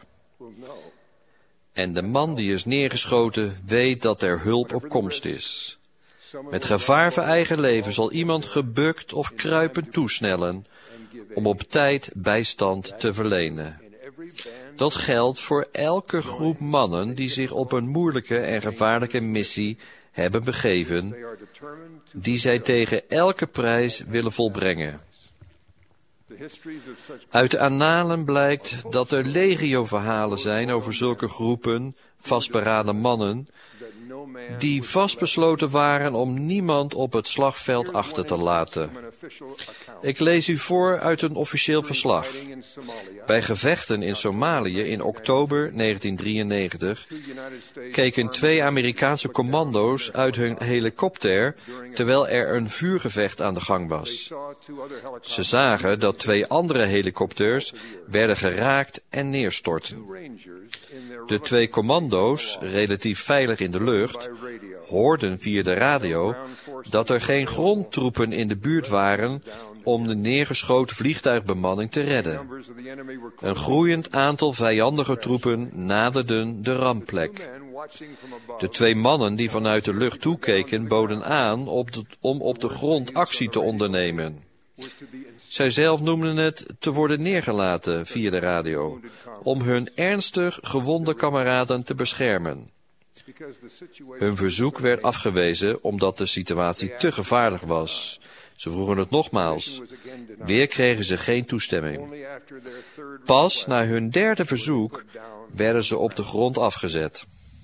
S6: En de man die is neergeschoten weet dat er hulp op komst is. Met gevaar voor eigen leven zal iemand gebukt of kruipend toesnellen om op tijd bijstand te verlenen. Dat geldt voor elke groep mannen die zich op een moeilijke en gevaarlijke missie hebben begeven, die zij tegen elke prijs willen volbrengen. Uit de annalen blijkt dat er legio-verhalen zijn over zulke groepen vastberaden mannen die vastbesloten waren om niemand op het slagveld achter te laten. Ik lees u voor uit een officieel verslag. Bij gevechten in Somalië in oktober negentien drieënnegentig keken twee Amerikaanse commando's uit hun helikopter terwijl er een vuurgevecht aan de gang was. Ze zagen dat twee andere helikopters werden geraakt en neerstortten. De twee commando's, relatief veilig in de lucht, hoorden via de radio dat er geen grondtroepen in de buurt waren om de neergeschoten vliegtuigbemanning te redden. Een groeiend aantal vijandige troepen naderden de rampplek. De twee mannen die vanuit de lucht toekeken boden aan op de, om op de grond actie te ondernemen. Zij zelf noemden het te worden neergelaten via de radio, om hun ernstig gewonde kameraden te beschermen. Hun verzoek werd afgewezen omdat de situatie te gevaarlijk was. Ze vroegen het nogmaals. Weer kregen ze geen toestemming. Pas na hun derde verzoek werden ze op de grond afgezet.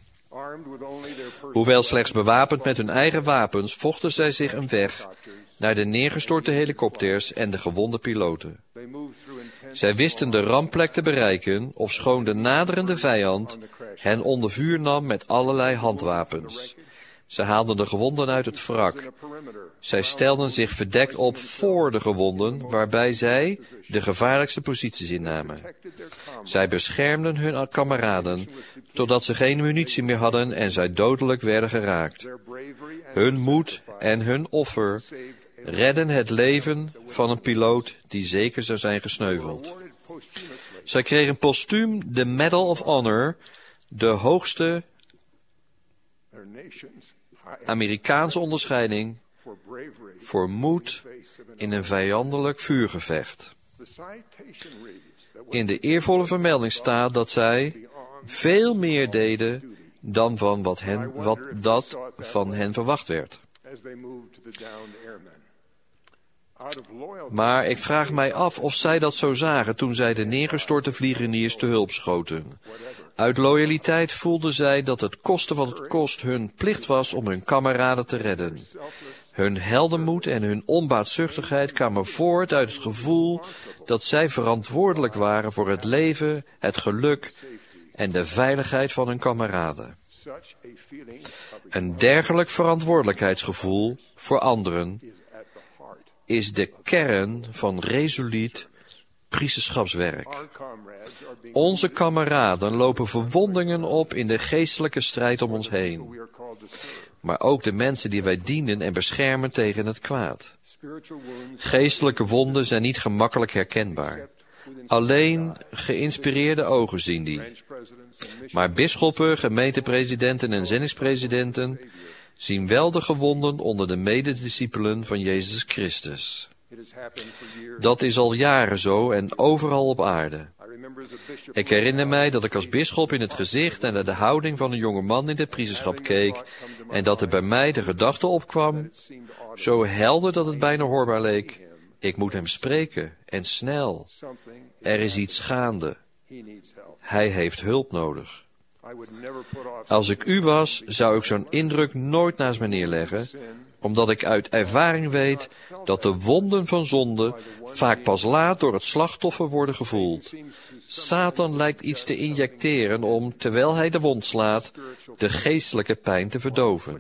S6: Hoewel slechts bewapend met hun eigen wapens, vochten zij zich een weg naar de neergestorte helikopters en de gewonde piloten. Zij wisten de rampplek te bereiken, ofschoon de naderende vijand hen onder vuur nam met allerlei handwapens. Ze haalden de gewonden uit het wrak. Zij stelden zich verdekt op voor de gewonden, waarbij zij de gevaarlijkste posities innamen. Zij beschermden hun kameraden, totdat ze geen munitie meer hadden en zij dodelijk werden geraakt. Hun moed en hun offer redden het leven van een piloot die zeker zou zijn gesneuveld. Zij kregen postuum de Medal of Honor, de hoogste Amerikaanse onderscheiding voor moed in een vijandelijk vuurgevecht. In de eervolle vermelding staat dat zij veel meer deden dan van wat, hen, wat dat van hen verwacht werd. Maar ik vraag mij af of zij dat zo zagen toen zij de neergestorte vliegeniers te hulp schoten. Uit loyaliteit voelden zij dat het koste wat het kost hun plicht was om hun kameraden te redden. Hun heldenmoed en hun onbaatzuchtigheid kwamen voort uit het gevoel dat zij verantwoordelijk waren voor het leven, het geluk en de veiligheid van hun kameraden. Een dergelijk verantwoordelijkheidsgevoel voor anderen is de kern van resoluut priesterschapswerk. Onze kameraden lopen verwondingen op in de geestelijke strijd om ons heen. Maar ook de mensen die wij dienen en beschermen tegen het kwaad. Geestelijke wonden zijn niet gemakkelijk herkenbaar. Alleen geïnspireerde ogen zien die. Maar bisschoppen, gemeentepresidenten en zendingspresidenten zien wel de gewonden onder de medediscipelen van Jezus Christus. Dat is al jaren zo en overal op aarde. Ik herinner mij dat ik als bisschop in het gezicht en naar de houding van een jonge man in het priesterschap keek en dat er bij mij de gedachte opkwam, zo helder dat het bijna hoorbaar leek: ik moet hem spreken en snel. Er is iets gaande. Hij heeft hulp nodig. Als ik u was, zou ik zo'n indruk nooit naast me neerleggen, omdat ik uit ervaring weet dat de wonden van zonde vaak pas laat door het slachtoffer worden gevoeld. Satan lijkt iets te injecteren om, terwijl hij de wond slaat, de geestelijke pijn te verdoven.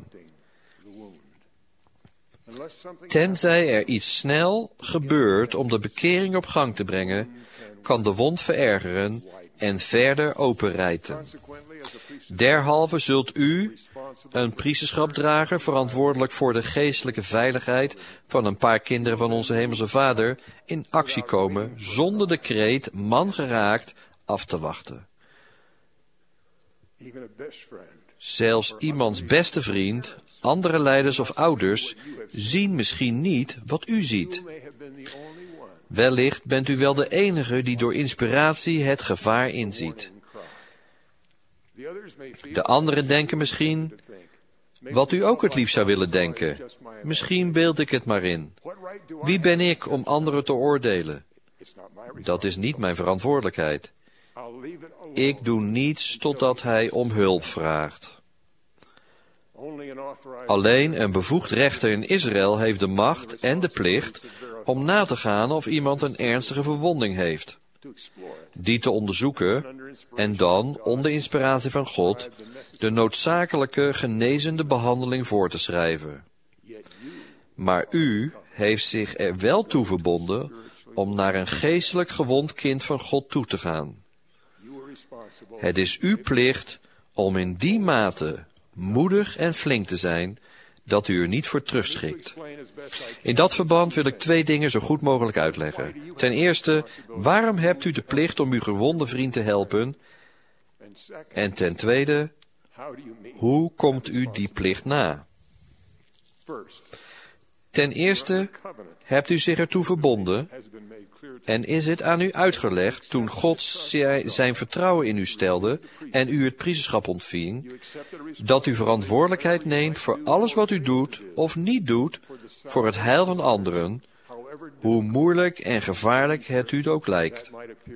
S6: Tenzij er iets snel gebeurt om de bekering op gang te brengen, kan de wond verergeren en verder openrijten. Derhalve zult u, een priesterschapdrager, verantwoordelijk voor de geestelijke veiligheid van een paar kinderen van onze Hemelse Vader, in actie komen, zonder de kreet, man geraakt, af te wachten. Zelfs iemands beste vriend, andere leiders of ouders, zien misschien niet wat u ziet. Wellicht bent u wel de enige die door inspiratie het gevaar inziet. De anderen denken misschien wat u ook het liefst zou willen denken. Misschien beeld ik het maar in. Wie ben ik om anderen te oordelen? Dat is niet mijn verantwoordelijkheid. Ik doe niets totdat hij om hulp vraagt. Alleen een bevoegd rechter in Israël heeft de macht en de plicht om na te gaan of iemand een ernstige verwonding heeft. Die te onderzoeken en dan, onder inspiratie van God, de noodzakelijke genezende behandeling voor te schrijven. Maar u heeft zich er wel toe verbonden om naar een geestelijk gewond kind van God toe te gaan. Het is uw plicht om in die mate moedig en flink te zijn, dat u er niet voor terugschikt. In dat verband wil ik twee dingen zo goed mogelijk uitleggen. Ten eerste, waarom hebt u de plicht om uw gewonde vriend te helpen? En ten tweede, hoe komt u die plicht na? Ten eerste, hebt u zich ertoe verbonden en is het aan u uitgelegd toen God zijn vertrouwen in u stelde en u het priesterschap ontving, dat u verantwoordelijkheid neemt voor alles wat u doet of niet doet voor het heil van anderen, hoe moeilijk en gevaarlijk het u ook lijkt.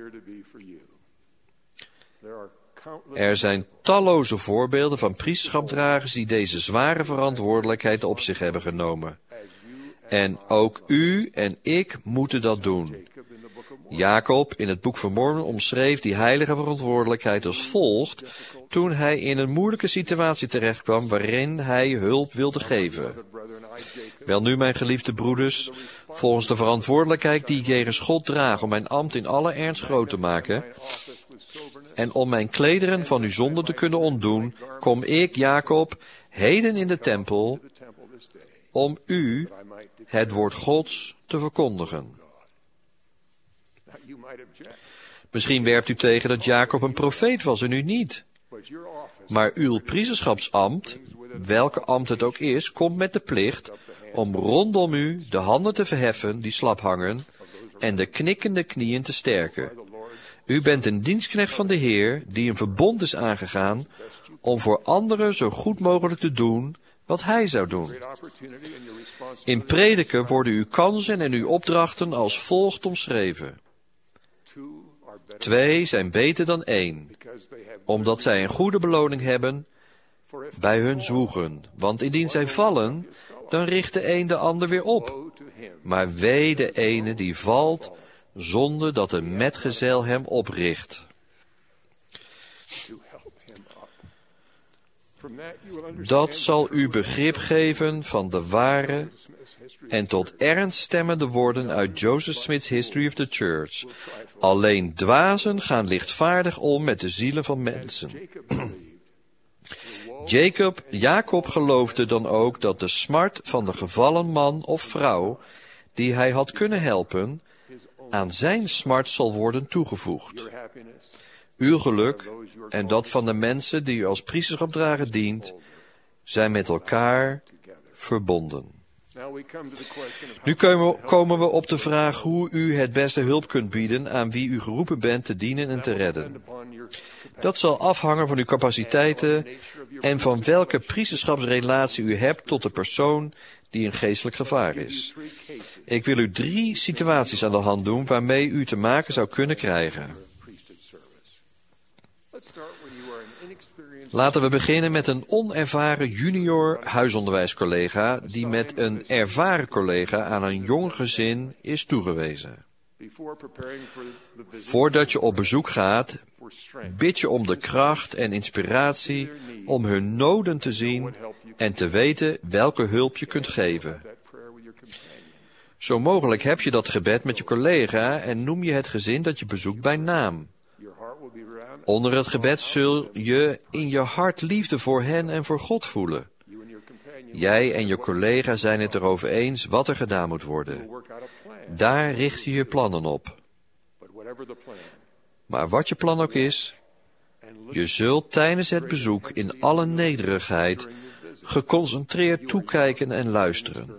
S6: Er zijn talloze voorbeelden van priesterschapdragers die deze zware verantwoordelijkheid op zich hebben genomen. En ook u en ik moeten dat doen. Jacob in het boek van Mormon omschreef die heilige verantwoordelijkheid als volgt, toen hij in een moeilijke situatie terechtkwam waarin hij hulp wilde geven. Welnu, mijn geliefde broeders, volgens de verantwoordelijkheid die ik jegens God draag om mijn ambt in alle ernst groot te maken, en om mijn klederen van uw zonde te kunnen ontdoen, kom ik, Jacob, heden in de tempel, om u het woord Gods te verkondigen. Misschien werpt u tegen dat Jacob een profeet was en u niet. Maar uw priesterschapsambt, welke ambt het ook is, komt met de plicht om rondom u de handen te verheffen die slap hangen en de knikkende knieën te sterken. U bent een dienstknecht van de Heer die een verbond is aangegaan om voor anderen zo goed mogelijk te doen wat hij zou doen. In prediken worden uw kansen en uw opdrachten als volgt omschreven. Twee zijn beter dan één, omdat zij een goede beloning hebben bij hun zwoegen. Want indien zij vallen, dan richt de een de ander weer op. Maar wee de ene die valt, zonder dat een metgezel hem opricht. Dat zal u begrip geven van de ware en tot ernst stemmende woorden uit Joseph Smith's History of the Church. Alleen dwazen gaan lichtvaardig om met de zielen van mensen. Jacob, Jacob geloofde dan ook dat de smart van de gevallen man of vrouw, die hij had kunnen helpen, aan zijn smart zal worden toegevoegd. Uw geluk en dat van de mensen die u als priesterschapdrager dient, zijn met elkaar verbonden. Nu komen we op de vraag hoe u het beste hulp kunt bieden aan wie u geroepen bent te dienen en te redden. Dat zal afhangen van uw capaciteiten en van welke priesterschapsrelatie u hebt tot de persoon die in geestelijk gevaar is. Ik wil u drie situaties aan de hand doen waarmee u te maken zou kunnen krijgen. Laten we beginnen met een onervaren junior huisonderwijscollega die met een ervaren collega aan een jong gezin is toegewezen. Voordat je op bezoek gaat, bid je om de kracht en inspiratie om hun noden te zien en te weten welke hulp je kunt geven. Zo mogelijk heb je dat gebed met je collega en noem je het gezin dat je bezoekt bij naam. Onder het gebed zul je in je hart liefde voor hen en voor God voelen. Jij en je collega zijn het erover eens wat er gedaan moet worden. Daar richt je je plannen op. Maar wat je plan ook is, je zult tijdens het bezoek in alle nederigheid geconcentreerd toekijken en luisteren.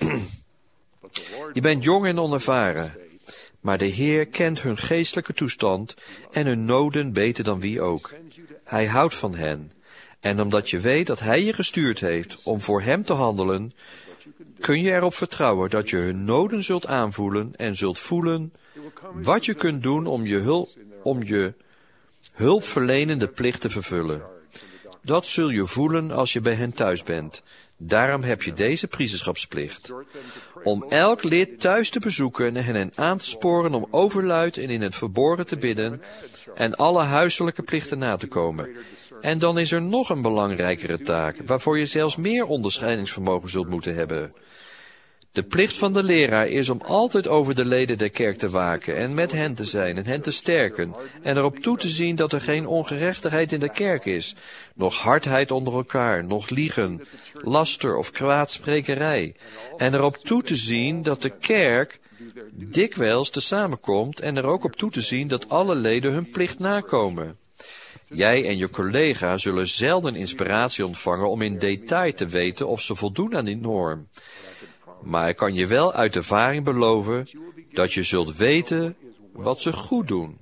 S6: Je bent jong en onervaren, maar de Heer kent hun geestelijke toestand en hun noden beter dan wie ook. Hij houdt van hen. En omdat je weet dat Hij je gestuurd heeft om voor Hem te handelen, kun je erop vertrouwen dat je hun noden zult aanvoelen en zult voelen wat je kunt doen om je, hulp, om je hulpverlenende plicht te vervullen. Dat zul je voelen als je bij hen thuis bent. Daarom heb je deze priesterschapsplicht. Om elk lid thuis te bezoeken en hen aan te sporen om overluid en in het verborgen te bidden en alle huiselijke plichten na te komen. En dan is er nog een belangrijkere taak, waarvoor je zelfs meer onderscheidingsvermogen zult moeten hebben. De plicht van de leraar is om altijd over de leden der kerk te waken en met hen te zijn en hen te sterken en erop toe te zien dat er geen ongerechtigheid in de kerk is, noch hardheid onder elkaar, noch liegen, laster of kwaadsprekerij, en erop toe te zien dat de kerk dikwijls te samenkomt en er ook op toe te zien dat alle leden hun plicht nakomen. Jij en je collega zullen zelden inspiratie ontvangen om in detail te weten of ze voldoen aan die norm. Maar ik kan je wel uit ervaring beloven dat je zult weten wat ze goed doen.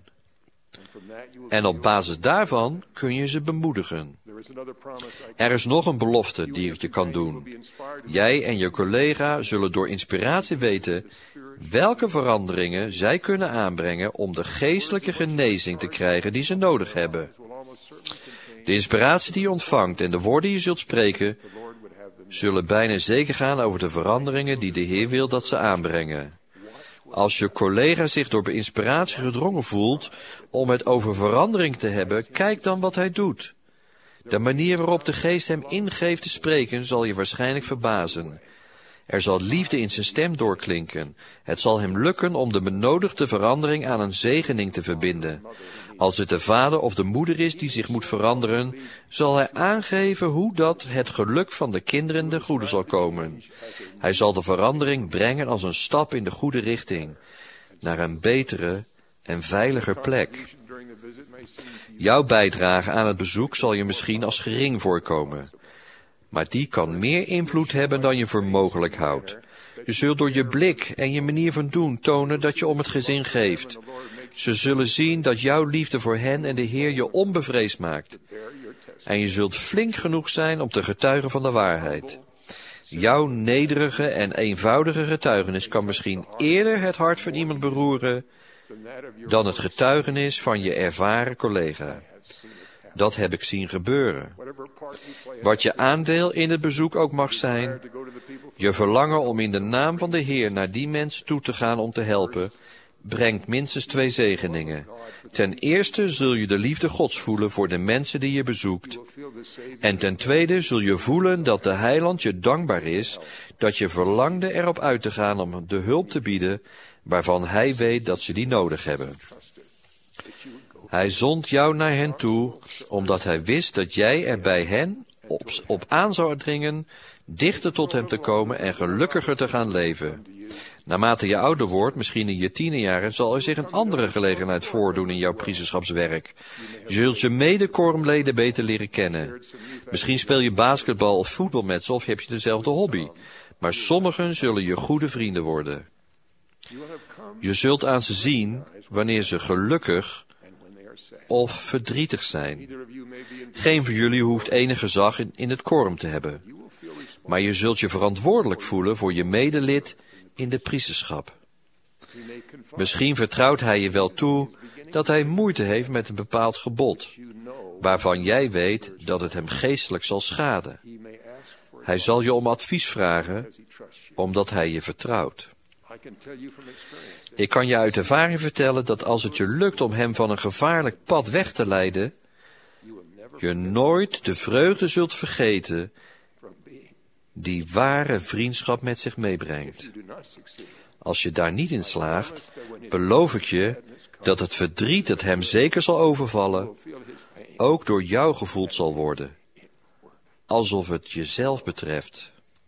S6: En op basis daarvan kun je ze bemoedigen. Er is nog een belofte die ik je kan doen. Jij en je collega zullen door inspiratie weten welke veranderingen zij kunnen aanbrengen om de geestelijke genezing te krijgen die ze nodig hebben. De inspiratie die je ontvangt en de woorden die je zult spreken zullen bijna zeker gaan over de veranderingen die de Heer wil dat ze aanbrengen. Als je collega zich door inspiratie gedrongen voelt om het over verandering te hebben, kijk dan wat hij doet. De manier waarop de Geest hem ingeeft te spreken zal je waarschijnlijk verbazen. Er zal liefde in zijn stem doorklinken. Het zal hem lukken om de benodigde verandering aan een zegening te verbinden. Als het de vader of de moeder is die zich moet veranderen, zal hij aangeven hoe dat het geluk van de kinderen ten goede zal komen. Hij zal de verandering brengen als een stap in de goede richting, naar een betere en veiliger plek. Jouw bijdrage aan het bezoek zal je misschien als gering voorkomen, maar die kan meer invloed hebben dan je voor mogelijk houdt. Je zult door je blik en je manier van doen tonen dat je om het gezin geeft. Ze zullen zien dat jouw liefde voor hen en de Heer je onbevreesd maakt. En je zult flink genoeg zijn om te getuigen van de waarheid. Jouw nederige en eenvoudige getuigenis kan misschien eerder het hart van iemand beroeren dan het getuigenis van je ervaren collega. Dat heb ik zien gebeuren. Wat je aandeel in het bezoek ook mag zijn, je verlangen om in de naam van de Heer naar die mensen toe te gaan om te helpen, brengt minstens twee zegeningen. Ten eerste zul je de liefde Gods voelen voor de mensen die je bezoekt. En ten tweede zul je voelen dat de Heiland je dankbaar is, dat je verlangde erop uit te gaan om de hulp te bieden, waarvan Hij weet dat ze die nodig hebben. Hij zond jou naar hen toe, omdat Hij wist dat jij er bij hen op, op aan zou dringen, dichter tot Hem te komen en gelukkiger te gaan leven. Naarmate je ouder wordt, misschien in je tienerjaren, zal er zich een andere gelegenheid voordoen in jouw priesterschapswerk. Je zult je mede-kormleden beter leren kennen. Misschien speel je basketbal of voetbal met ze of heb je dezelfde hobby. Maar sommigen zullen je goede vrienden worden. Je zult aan ze zien wanneer ze gelukkig of verdrietig zijn. Geen van jullie hoeft enig gezag in, in het korum te hebben. Maar je zult je verantwoordelijk voelen voor je medelid in de priesterschap. Misschien vertrouwt hij je wel toe dat hij moeite heeft met een bepaald gebod, waarvan jij weet dat het hem geestelijk zal schaden. Hij zal je om advies vragen, omdat hij je vertrouwt. Ik kan je uit ervaring vertellen dat als het je lukt om hem van een gevaarlijk pad weg te leiden, je nooit de vreugde zult vergeten die ware vriendschap met zich meebrengt. Als je daar niet in slaagt, beloof ik je dat het verdriet dat hem zeker zal overvallen, ook door jou gevoeld zal worden, alsof het jezelf betreft.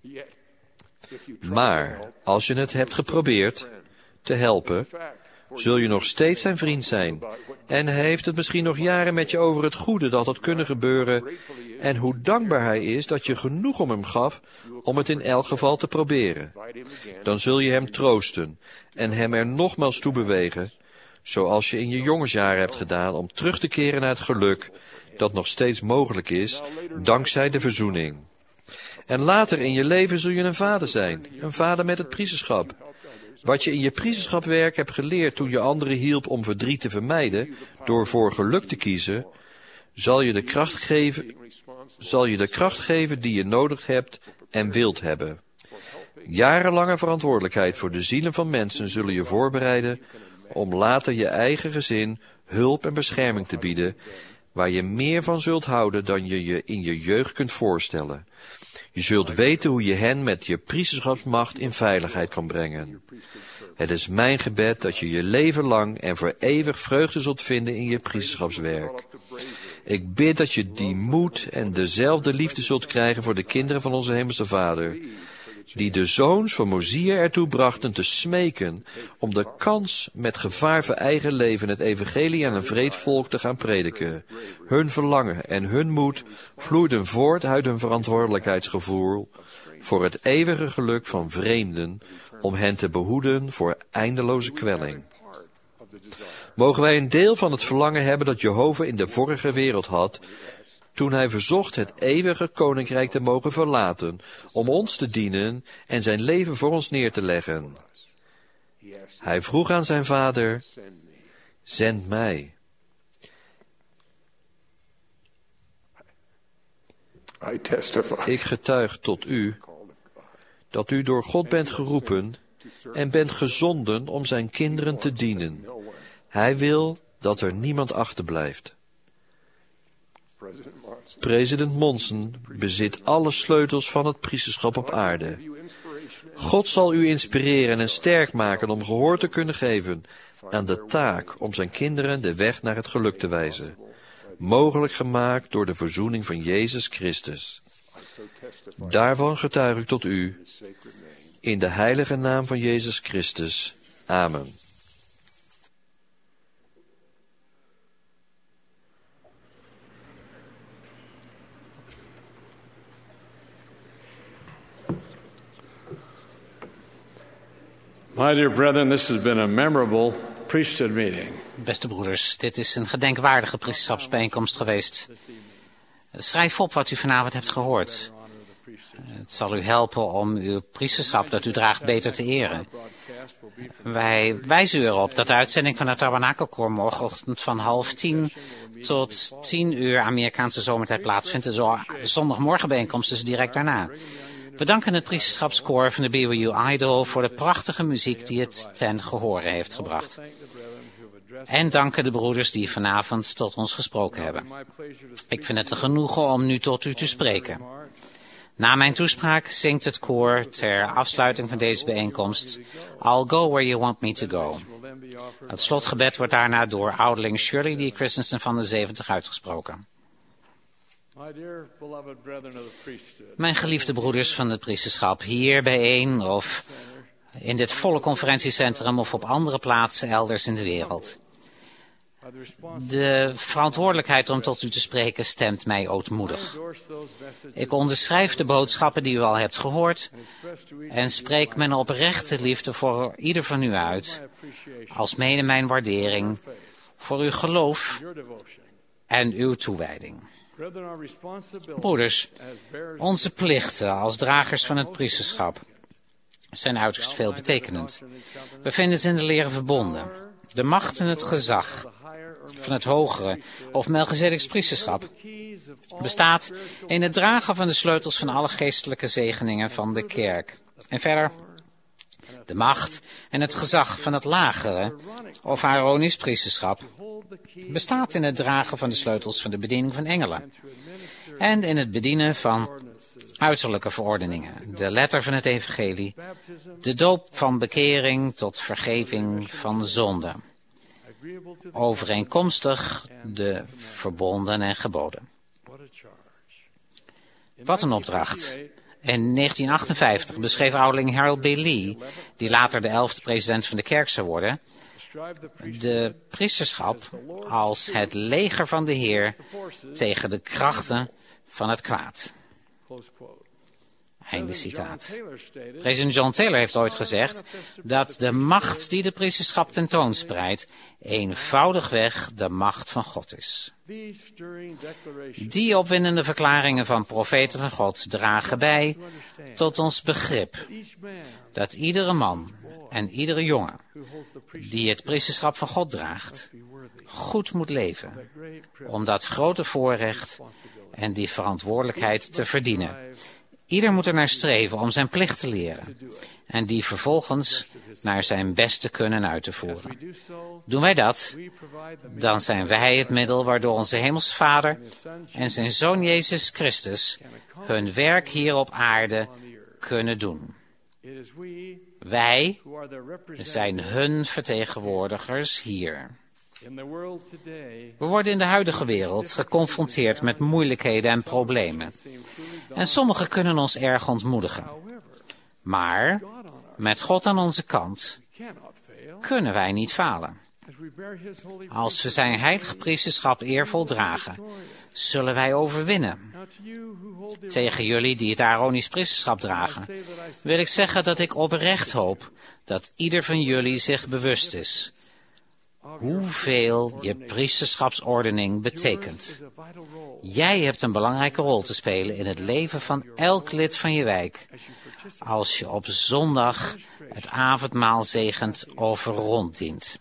S6: Maar als je het hebt geprobeerd te helpen, zul je nog steeds zijn vriend zijn. En hij heeft het misschien nog jaren met je over het goede dat had kunnen gebeuren en hoe dankbaar hij is dat je genoeg om hem gaf om het in elk geval te proberen. Dan zul je hem troosten en hem er nogmaals toe bewegen, zoals je in je jongensjaren hebt gedaan, om terug te keren naar het geluk dat nog steeds mogelijk is, dankzij de verzoening. En later in je leven zul je een vader zijn, een vader met het priesterschap. Wat je in je priesterschapwerk hebt geleerd toen je anderen hielp om verdriet te vermijden, door voor geluk te kiezen, zal je de kracht geven, zal je de kracht geven die je nodig hebt en wilt hebben. Jarenlange verantwoordelijkheid voor de zielen van mensen zullen je voorbereiden om later je eigen gezin hulp en bescherming te bieden, waar je meer van zult houden dan je je in je jeugd kunt voorstellen. Je zult weten hoe je hen met je priesterschapsmacht in veiligheid kan brengen. Het is mijn gebed dat je je leven lang en voor eeuwig vreugde zult vinden in je priesterschapswerk. Ik bid dat je die moed en dezelfde liefde zult krijgen voor de kinderen van onze Hemelse Vader, die de zoons van Mosier ertoe brachten te smeken om de kans met gevaar voor eigen leven het evangelie aan een vreed volk te gaan prediken. Hun verlangen en hun moed vloeiden voort uit hun verantwoordelijkheidsgevoel voor het eeuwige geluk van vreemden, om hen te behoeden voor eindeloze kwelling. Mogen wij een deel van het verlangen hebben dat Jehovah in de vorige wereld had, toen hij verzocht het eeuwige koninkrijk te mogen verlaten, om ons te dienen en zijn leven voor ons neer te leggen. Hij vroeg aan zijn vader, zend mij. Ik getuig tot u dat u door God bent geroepen en bent gezonden om zijn kinderen te dienen. Hij wil dat er niemand achterblijft. President Monson bezit alle sleutels van het priesterschap op aarde. God zal u inspireren en sterk maken om gehoor te kunnen geven aan de taak om zijn kinderen de weg naar het geluk te wijzen, mogelijk gemaakt door de verzoening van Jezus Christus. Daarvan getuig ik tot u, in de heilige naam van Jezus Christus. Amen.
S3: My dear brethren, this has been a memorable priesthood meeting.
S2: Beste broeders, dit is een gedenkwaardige priesterschapsbijeenkomst geweest. Schrijf op wat u vanavond hebt gehoord. Het zal u helpen om uw priesterschap dat u draagt beter te eren. Wij wijzen u erop dat de uitzending van het Tabernakelkoor morgenochtend van half tien tot tien uur Amerikaanse zomertijd plaatsvindt. De zondagmorgenbijeenkomst is direct daarna. We danken het priesterschapskoor van de B Y U Idol voor de prachtige muziek die het ten gehore heeft gebracht. En danken de broeders die vanavond tot ons gesproken hebben. Ik vind het een genoegen om nu tot u te spreken. Na mijn toespraak zingt het koor ter afsluiting van deze bijeenkomst I'll go where you want me to go. Het slotgebed wordt daarna door ouderling Shirley D. Christensen van de zeventig uitgesproken. Mijn geliefde broeders van het priesterschap, hier bijeen of in dit volle conferentiecentrum of op andere plaatsen elders in de wereld. De verantwoordelijkheid om tot u te spreken stemt mij ootmoedig. Ik onderschrijf de boodschappen die u al hebt gehoord en spreek mijn oprechte liefde voor ieder van u uit, als mede mijn waardering voor uw geloof en uw toewijding. Broeders, onze plichten als dragers van het priesterschap zijn uiterst veelbetekenend. We vinden ze in de leren verbonden. De macht en het gezag van het hogere of Melchizedeks priesterschap bestaat in het dragen van de sleutels van alle geestelijke zegeningen van de kerk. En verder, de macht en het gezag van het lagere of Aaronisch priesterschap bestaat in het dragen van de sleutels van de bediening van engelen en in het bedienen van uiterlijke verordeningen, de letter van het evangelie, de doop van bekering tot vergeving van zonde, overeenkomstig de verbonden en geboden. Wat een opdracht. In negentien achtenvijftig beschreef ouderling Harold B. Lee, die later de elfde president van de kerk zou worden, de priesterschap als het leger van de Heer tegen de krachten van het kwaad. Einde citaat. President John Taylor heeft ooit gezegd dat de macht die de priesterschap tentoonspreidt eenvoudigweg de macht van God is. Die opwindende verklaringen van profeten van God dragen bij tot ons begrip dat iedere man en iedere jongen die het priesterschap van God draagt, goed moet leven om dat grote voorrecht en die verantwoordelijkheid te verdienen. Ieder moet er naar streven om zijn plicht te leren en die vervolgens naar zijn best te kunnen uit te voeren. Doen wij dat, dan zijn wij het middel waardoor onze Hemelse Vader en zijn Zoon Jezus Christus hun werk hier op aarde kunnen doen. Wij zijn hun vertegenwoordigers hier. We worden in de huidige wereld geconfronteerd met moeilijkheden en problemen. En sommige kunnen ons erg ontmoedigen. Maar met God aan onze kant kunnen wij niet falen. Als we zijn heilige priesterschap eervol dragen, zullen wij overwinnen. Tegen jullie die het Aaronisch priesterschap dragen, wil ik zeggen dat ik oprecht hoop dat ieder van jullie zich bewust is hoeveel je priesterschapsordening betekent. Jij hebt een belangrijke rol te spelen in het leven van elk lid van je wijk, als je op zondag het avondmaal zegent of ronddient.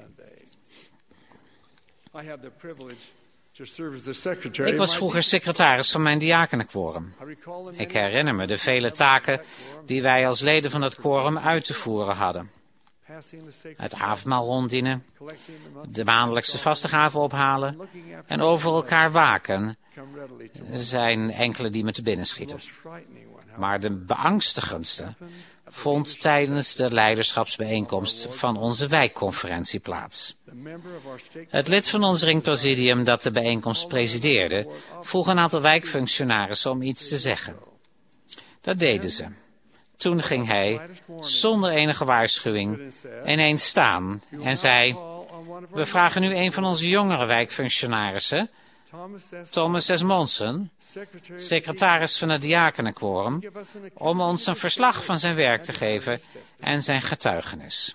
S2: Ik was vroeger secretaris van mijn diakenenquorum. Ik herinner me de vele taken die wij als leden van het quorum uit te voeren hadden. Het avondmaal ronddienen, de maandelijkse vastegaven ophalen en over elkaar waken zijn enkele die me te binnen schieten. Maar de beangstigendste vond tijdens de leiderschapsbijeenkomst van onze wijkconferentie plaats. Het lid van ons ringpresidium dat de bijeenkomst presideerde, vroeg een aantal wijkfunctionarissen om iets te zeggen. Dat deden ze. Toen ging hij, zonder enige waarschuwing, ineens staan en zei: we vragen nu een van onze jongere wijkfunctionarissen, Thomas S. Monson, secretaris van het diakenenquorum, om ons een verslag van zijn werk te geven en zijn getuigenis.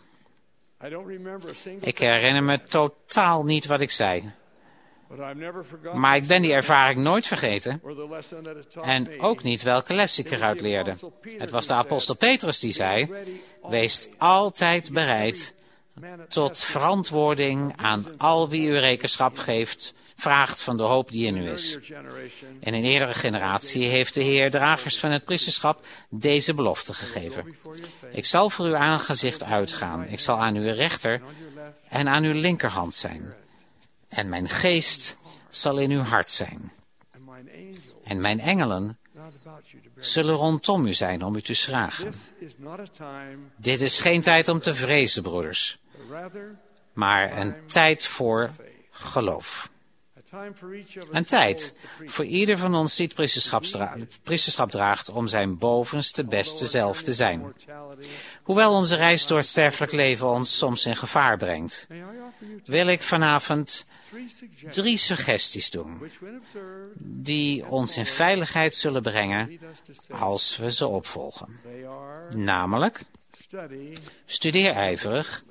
S2: Ik herinner me totaal niet wat ik zei. Maar ik ben die ervaring nooit vergeten en ook niet welke les ik eruit leerde. Het was de apostel Petrus die zei: wees altijd bereid tot verantwoording aan al wie u rekenschap geeft, vraagt van de hoop die in u is. In een eerdere generatie heeft de Heer dragers van het priesterschap deze belofte gegeven: ik zal voor uw aangezicht uitgaan, ik zal aan uw rechter en aan uw linkerhand zijn. En mijn geest zal in uw hart zijn. En mijn engelen zullen rondom u zijn om u te schragen. Dit is geen tijd om te vrezen, broeders, maar een tijd voor geloof. Een tijd voor ieder van ons die het priesterschap, dra- priesterschap draagt om zijn bovenste beste zelf te zijn. Hoewel onze reis door het sterfelijk leven ons soms in gevaar brengt, wil ik vanavond drie suggesties doen die ons in veiligheid zullen brengen als we ze opvolgen. Namelijk, studeer ijverig,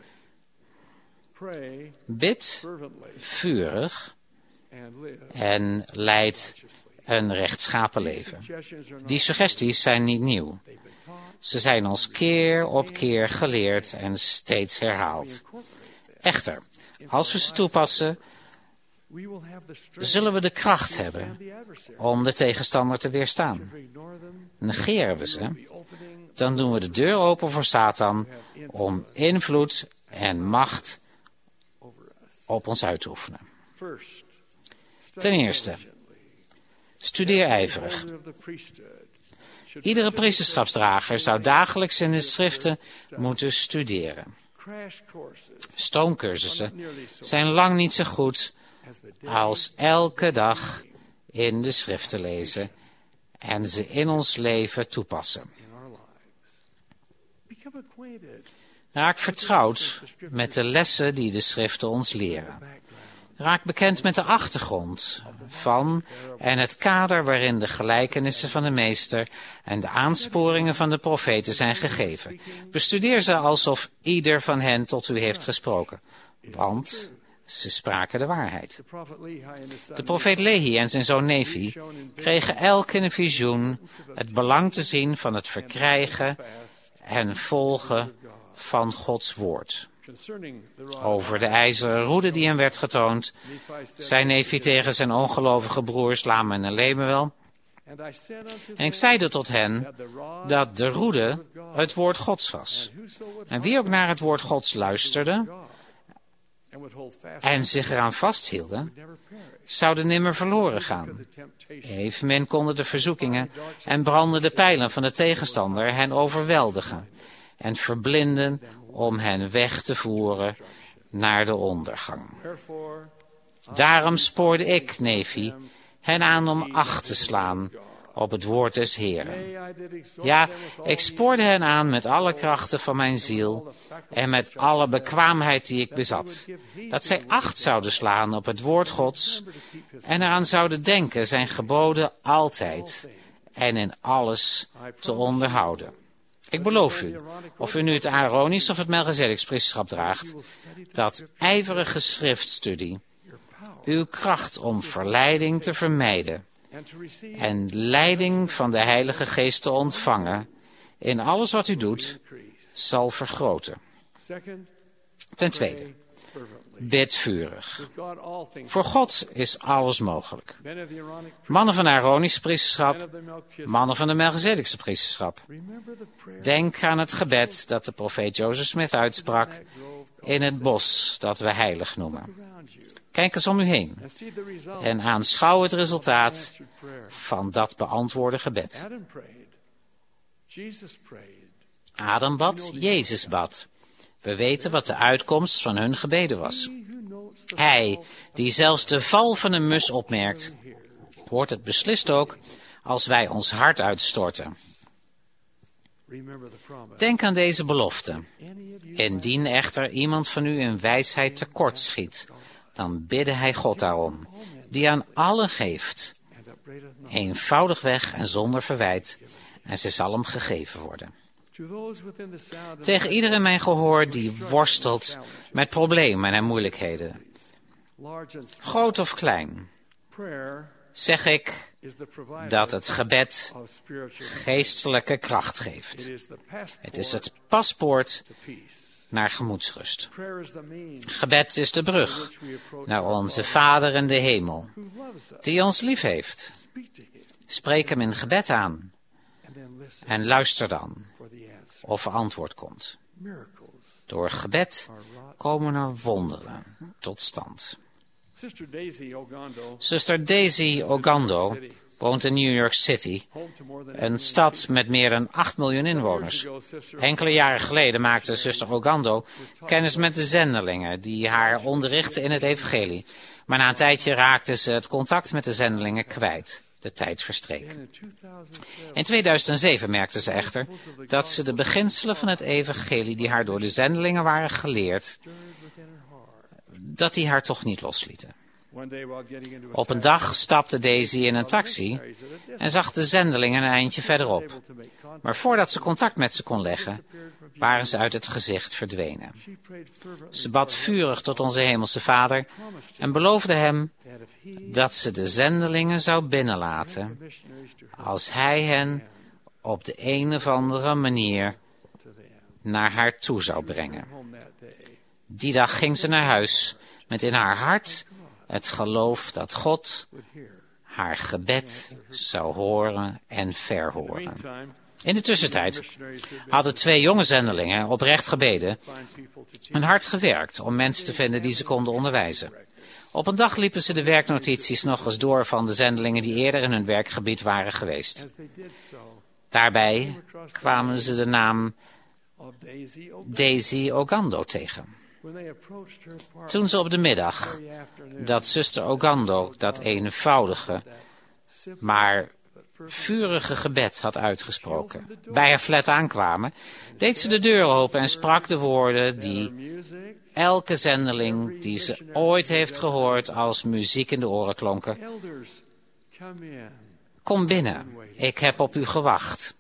S2: bid vurig en leid een rechtschapen leven. Die suggesties zijn niet nieuw. Ze zijn ons keer op keer geleerd en steeds herhaald. Echter, als we ze toepassen, zullen we de kracht hebben om de tegenstander te weerstaan. Negeren we ze, dan doen we de deur open voor Satan om invloed en macht op ons uit te oefenen. Ten eerste, studeer ijverig. Iedere priesterschapsdrager zou dagelijks in de schriften moeten studeren. Stoomcursussen zijn lang niet zo goed als elke dag in de schriften lezen en ze in ons leven toepassen. Raak vertrouwd met de lessen die de schriften ons leren. Raak bekend met de achtergrond van en het kader waarin de gelijkenissen van de meester en de aansporingen van de profeten zijn gegeven. Bestudeer ze alsof ieder van hen tot u heeft gesproken, want ze spraken de waarheid. De profeet Lehi en zijn zoon Nefi kregen elk in een visioen het belang te zien van het verkrijgen en volgen van Gods woord. Over de ijzeren roede die hem werd getoond, zei Nefi tegen zijn ongelovige broers Lama en Lemuel. En ik zeide tot hen dat de roede het woord Gods was. En wie ook naar het woord Gods luisterde en zich eraan vasthielden, zouden nimmer verloren gaan. Evenmin konden de verzoekingen en brandende pijlen van de tegenstander hen overweldigen en verblinden om hen weg te voeren naar de ondergang. Daarom spoorde ik, Nefi, hen aan om acht te slaan op het woord des Heren. Ja, ik spoorde hen aan met alle krachten van mijn ziel en met alle bekwaamheid die ik bezat, dat zij acht zouden slaan op het woord Gods en eraan zouden denken zijn geboden altijd en in alles te onderhouden. Ik beloof u, of u nu het Aaronisch of het Melchizedeks priesterschap draagt, dat ijverige schriftstudie uw kracht om verleiding te vermijden en leiding van de Heilige Geest te ontvangen in alles wat u doet, zal vergroten. Ten tweede, bid vurig. Voor God is alles mogelijk. Mannen van de Aaronische priesterschap, mannen van de Melchizedekse priesterschap. Denk aan het gebed dat de profeet Joseph Smith uitsprak in het bos dat we heilig noemen. Kijk eens om u heen en aanschouw het resultaat van dat beantwoorde gebed. Adam bad, Jezus bad. We weten wat de uitkomst van hun gebeden was. Hij, die zelfs de val van een mus opmerkt, hoort het beslist ook als wij ons hart uitstorten. Denk aan deze belofte. Indien echter iemand van u in wijsheid tekort schiet, dan bidde hij God daarom, die aan allen geeft, eenvoudigweg en zonder verwijt, en ze zal hem gegeven worden. Tegen ieder in mijn gehoor die worstelt met problemen en moeilijkheden, groot of klein, zeg ik dat het gebed geestelijke kracht geeft. Het is het paspoort naar gemoedsrust. Gebed is de brug naar onze Vader in de hemel, die ons lief heeft. Spreek hem in gebed aan en luister dan of er antwoord komt. Door gebed komen er wonderen tot stand. Zuster Daisy Ogando woont in New York City, een stad met meer dan acht miljoen inwoners. Enkele jaren geleden maakte zuster Ogando kennis met de zendelingen die haar onderrichten in het evangelie. Maar na een tijdje raakte ze het contact met de zendelingen kwijt. De tijd verstreek. In tweeduizend zeven merkte ze echter dat ze de beginselen van het evangelie die haar door de zendelingen waren geleerd, dat die haar toch niet loslieten. Op een dag stapte Daisy in een taxi en zag de zendelingen een eindje verderop. Maar voordat ze contact met ze kon leggen, waren ze uit het gezicht verdwenen. Ze bad vurig tot onze hemelse Vader en beloofde hem dat ze de zendelingen zou binnenlaten als hij hen op de een of andere manier naar haar toe zou brengen. Die dag ging ze naar huis met in haar hart het geloof dat God haar gebed zou horen en verhoren. In de tussentijd hadden twee jonge zendelingen oprecht gebeden en hard gewerkt om mensen te vinden die ze konden onderwijzen. Op een dag liepen ze de werknotities nog eens door van de zendelingen die eerder in hun werkgebied waren geweest. Daarbij kwamen ze de naam Daisy Ogando tegen. Toen ze op de middag dat zuster Ogando dat eenvoudige, maar vurige gebed had uitgesproken, bij haar flat aankwamen, deed ze de deur open en sprak de woorden die elke zendeling die ze ooit heeft gehoord als muziek in de oren klonken. Kom binnen, ik heb op u gewacht.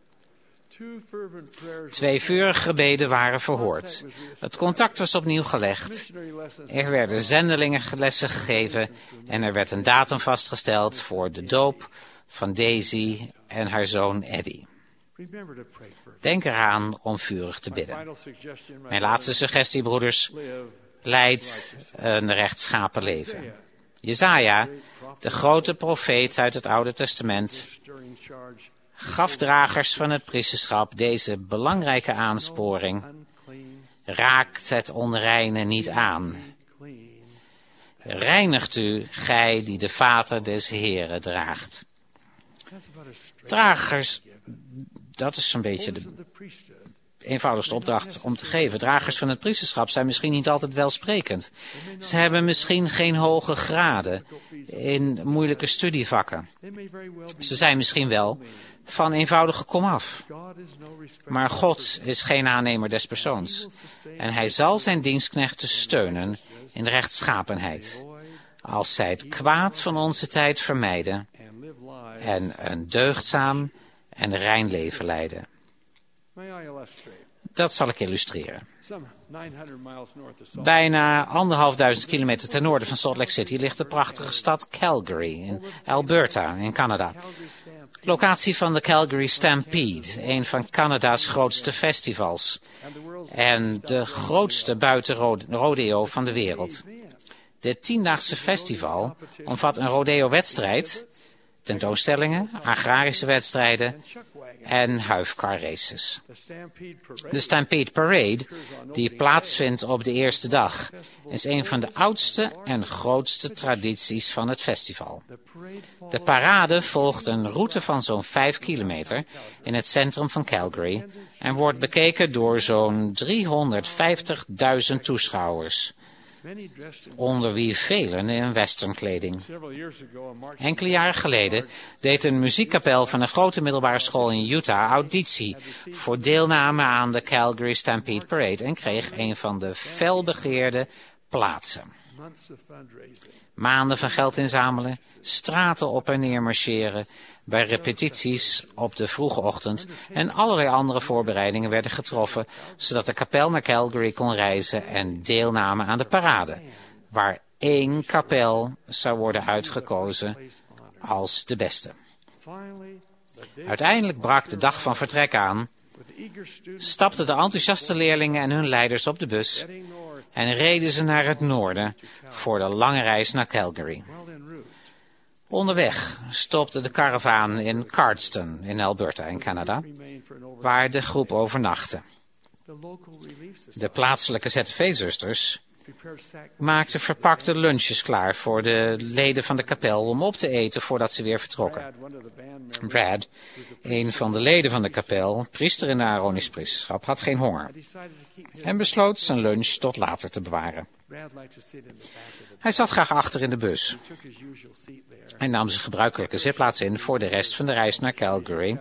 S2: Twee vurige gebeden waren verhoord. Het contact was opnieuw gelegd. Er werden zendelingenlessen gegeven en er werd een datum vastgesteld voor de doop van Daisy en haar zoon Eddie. Denk eraan om vurig te bidden. Mijn laatste suggestie, broeders, leid een rechtschapen leven. Jesaja, de grote profeet uit het Oude Testament, gaf dragers van het priesterschap deze belangrijke aansporing: raakt het onreine niet aan. Reinigt u, gij die de vaten des Heren draagt. Dragers, dat is zo'n beetje de eenvoudigste opdracht om te geven. Dragers van het priesterschap zijn misschien niet altijd welsprekend. Ze hebben misschien geen hoge graden in moeilijke studievakken. Ze zijn misschien wel van eenvoudige komaf. Maar God is geen aannemer des persoons. En hij zal zijn dienstknechten steunen in rechtschapenheid, als zij het kwaad van onze tijd vermijden en een deugdzaam en rein leven leiden. Dat zal ik illustreren. Bijna anderhalf duizend kilometer ten noorden van Salt Lake City ligt de prachtige stad Calgary in Alberta in Canada. Locatie van de Calgary Stampede, een van Canada's grootste festivals en de grootste buitenrodeo van de wereld. Dit tiendaagse festival omvat een rodeo-wedstrijd, tentoonstellingen, agrarische wedstrijden en huifkarraces. De Stampede Parade, die plaatsvindt op de eerste dag, is een van de oudste en grootste tradities van het festival. De parade volgt een route van zo'n vijf kilometer in het centrum van Calgary en wordt bekeken door zo'n driehonderdvijftigduizend toeschouwers, onder wie velen in westernkleding. Enkele jaren geleden deed een muziekkapel van een grote middelbare school in Utah auditie voor deelname aan de Calgary Stampede Parade en kreeg een van de felbegeerde plaatsen. Maanden van geld inzamelen, straten op en neer marcheren, bij repetities op de vroege ochtend en allerlei andere voorbereidingen werden getroffen, zodat de kapel naar Calgary kon reizen en deelnamen aan de parade, waar één kapel zou worden uitgekozen als de beste. Uiteindelijk brak de dag van vertrek aan, stapten de enthousiaste leerlingen en hun leiders op de bus en reden ze naar het noorden voor de lange reis naar Calgary. Onderweg stopte de karavaan in Cardston in Alberta in Canada, waar de groep overnachtte. De plaatselijke Z F V-zusters maakten verpakte lunches klaar voor de leden van de kapel om op te eten voordat ze weer vertrokken. Brad, een van de leden van de kapel, priester in de Aaronisch priesterschap, had geen honger en besloot zijn lunch tot later te bewaren. Hij zat graag achter in de bus en nam zijn gebruikelijke zitplaats in voor de rest van de reis naar Calgary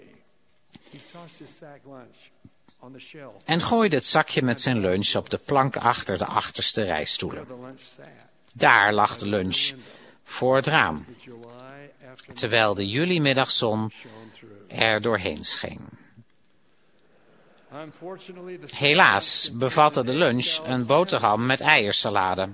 S2: en gooide het zakje met zijn lunch op de plank achter de achterste rijstoelen. Daar lag de lunch voor het raam, terwijl de juli-middagzon er doorheen scheen. Helaas bevatte de lunch een boterham met eiersalade.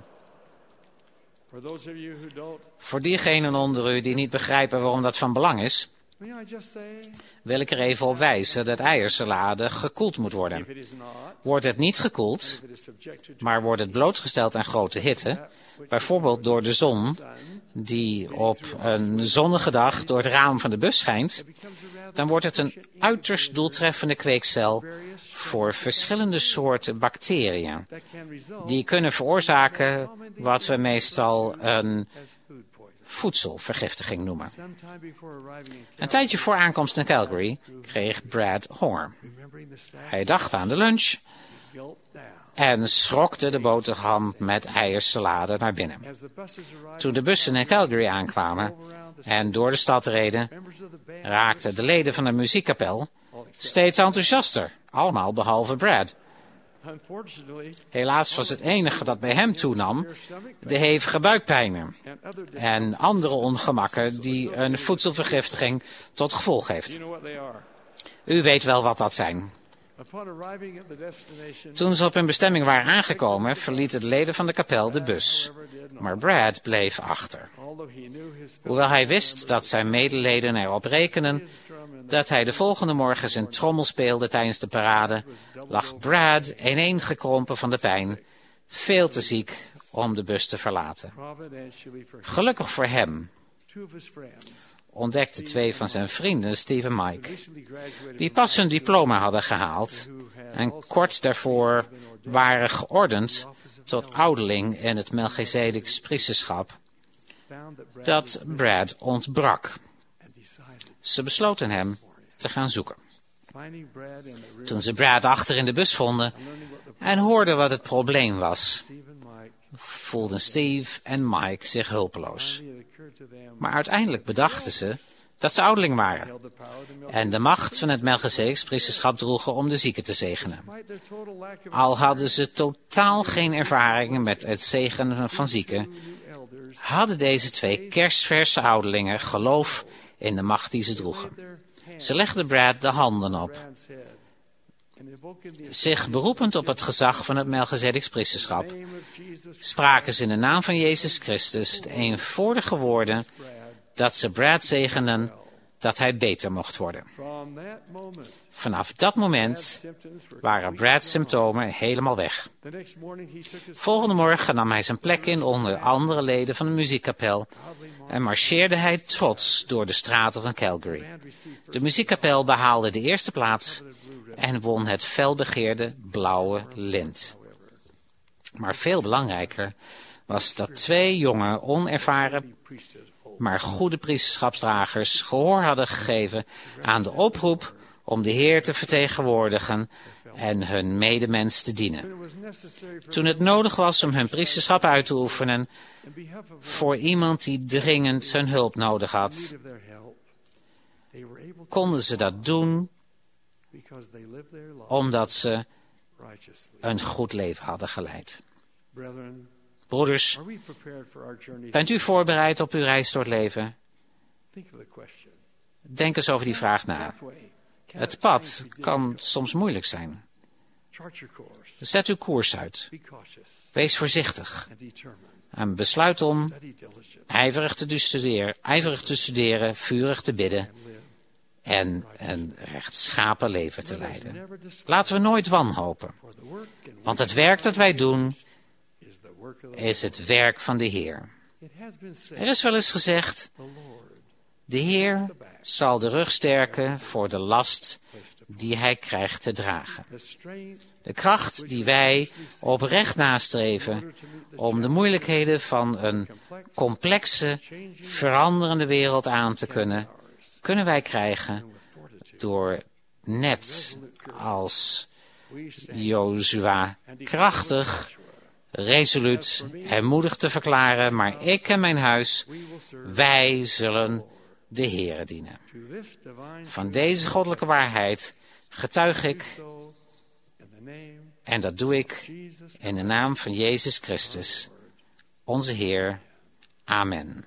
S2: Voor diegenen onder u die niet begrijpen waarom dat van belang is, wil ik er even op wijzen dat eiersalade gekoeld moet worden. Wordt het niet gekoeld, maar wordt het blootgesteld aan grote hitte, bijvoorbeeld door de zon, die op een zonnige dag door het raam van de bus schijnt, dan wordt het een uiterst doeltreffende kweekcel voor verschillende soorten bacteriën. Die kunnen veroorzaken wat we meestal een voedselvergiftiging noemen. Een tijdje voor aankomst in Calgary kreeg Brad honger. Hij dacht aan de lunch en schrokte de boterham met eiersalade naar binnen. Toen de bussen in Calgary aankwamen en door de stad reden, raakten de leden van de muziekkapel steeds enthousiaster, allemaal behalve Brad. Helaas was het enige dat bij hem toenam de hevige buikpijnen en andere ongemakken die een voedselvergiftiging tot gevolg heeft. U weet wel wat dat zijn. Toen ze op hun bestemming waren aangekomen, verlieten de leden van de kapel de bus. Maar Brad bleef achter. Hoewel hij wist dat zijn medeleden erop rekenden dat hij de volgende morgen zijn trommel speelde tijdens de parade, lag Brad ineengekrompen van de pijn, veel te ziek om de bus te verlaten. Gelukkig voor hem ontdekten twee van zijn vrienden, Steve en Mike, die pas hun diploma hadden gehaald en kort daarvoor waren geordend tot ouderling in het Melchizedeks priesterschap, dat Brad ontbrak. Ze besloten hem te gaan zoeken. Toen ze Brad achter in de bus vonden en hoorden wat het probleem was, voelden Steve en Mike zich hulpeloos. Maar uiteindelijk bedachten ze dat ze ouderling waren en de macht van het Melchizedeks priesterschap droegen om de zieken te zegenen. Al hadden ze totaal geen ervaring met het zegenen van zieken, hadden deze twee kerstverse ouderlingen geloof in de macht die ze droegen. Ze legden Brad de handen op, zich beroepend op het gezag van het Melchizedeks priesterschap, spraken ze in de naam van Jezus Christus de eenvoudige woorden dat ze Brad zegenden dat hij beter mocht worden. Vanaf dat moment waren Brad's symptomen helemaal weg. Volgende morgen nam hij zijn plek in onder andere leden van de muziekkapel en marcheerde hij trots door de straten van Calgary. De muziekkapel behaalde de eerste plaats en won het felbegeerde blauwe lint. Maar veel belangrijker was dat twee jonge, onervaren, maar goede priesterschapsdragers gehoor hadden gegeven aan de oproep om de Heer te vertegenwoordigen en hun medemens te dienen. Toen het nodig was om hun priesterschap uit te oefenen voor iemand die dringend hun hulp nodig had, konden ze dat doen omdat ze een goed leven hadden geleid. Broeders, bent u voorbereid op uw reis door het leven? Denk eens over die vraag na. Het pad kan soms moeilijk zijn. Zet uw koers uit. Wees voorzichtig. En besluit om ijverig te studeren, ijverig te studeren, vurig te bidden en een rechtschapen leven te leiden. Laten we nooit wanhopen. Want het werk dat wij doen is het werk van de Heer. Er is wel eens gezegd, de Heer zal de rug sterken voor de last die hij krijgt te dragen. De kracht die wij oprecht nastreven om de moeilijkheden van een complexe, veranderende wereld aan te kunnen, kunnen wij krijgen door net als Jozua krachtig, resoluut en moedig te verklaren, maar ik en mijn huis, wij zullen de Heere dienen. Van deze goddelijke waarheid getuig ik, en dat doe ik in de naam van Jezus Christus, onze Heer. Amen.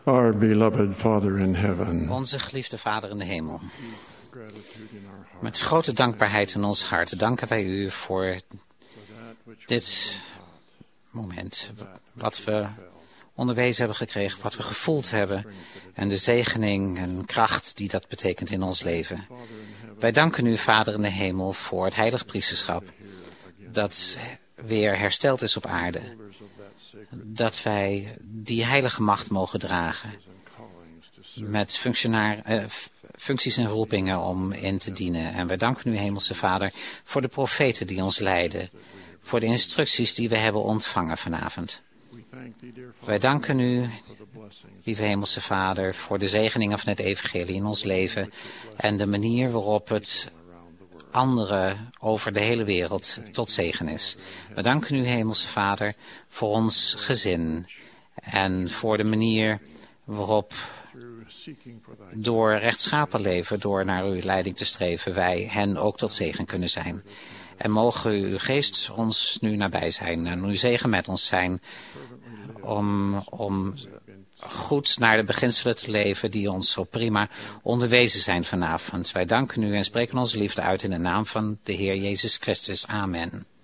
S7: our beloved Father in heaven.
S2: Onze geliefde Vader in de hemel. Met grote dankbaarheid in ons hart danken wij u voor dit moment. Wat we onderwezen hebben gekregen, wat we gevoeld hebben. En de zegening en kracht die dat betekent in ons leven. Wij danken u, Vader in de hemel, voor het heilig priesterschap. Dat weer hersteld is op aarde. Dat wij die heilige macht mogen dragen. Met functionaar, uh, functies en roepingen om in te dienen. En wij danken u, Hemelse Vader, voor de profeten die ons leiden. Voor de instructies die we hebben ontvangen vanavond. Wij danken u, lieve Hemelse Vader, voor de zegeningen van het evangelie in ons leven. En de manier waarop het anderen over de hele wereld tot zegen is. We danken u, Hemelse Vader, voor ons gezin. En voor de manier waarop door rechtschapen leven, door naar uw leiding te streven, wij hen ook tot zegen kunnen zijn. En mogen uw geest ons nu nabij zijn en uw zegen met ons zijn om, om goed naar de beginselen te leven die ons zo prima onderwezen zijn vanavond. Wij danken u en spreken onze liefde uit in de naam van de Heer Jezus Christus. Amen.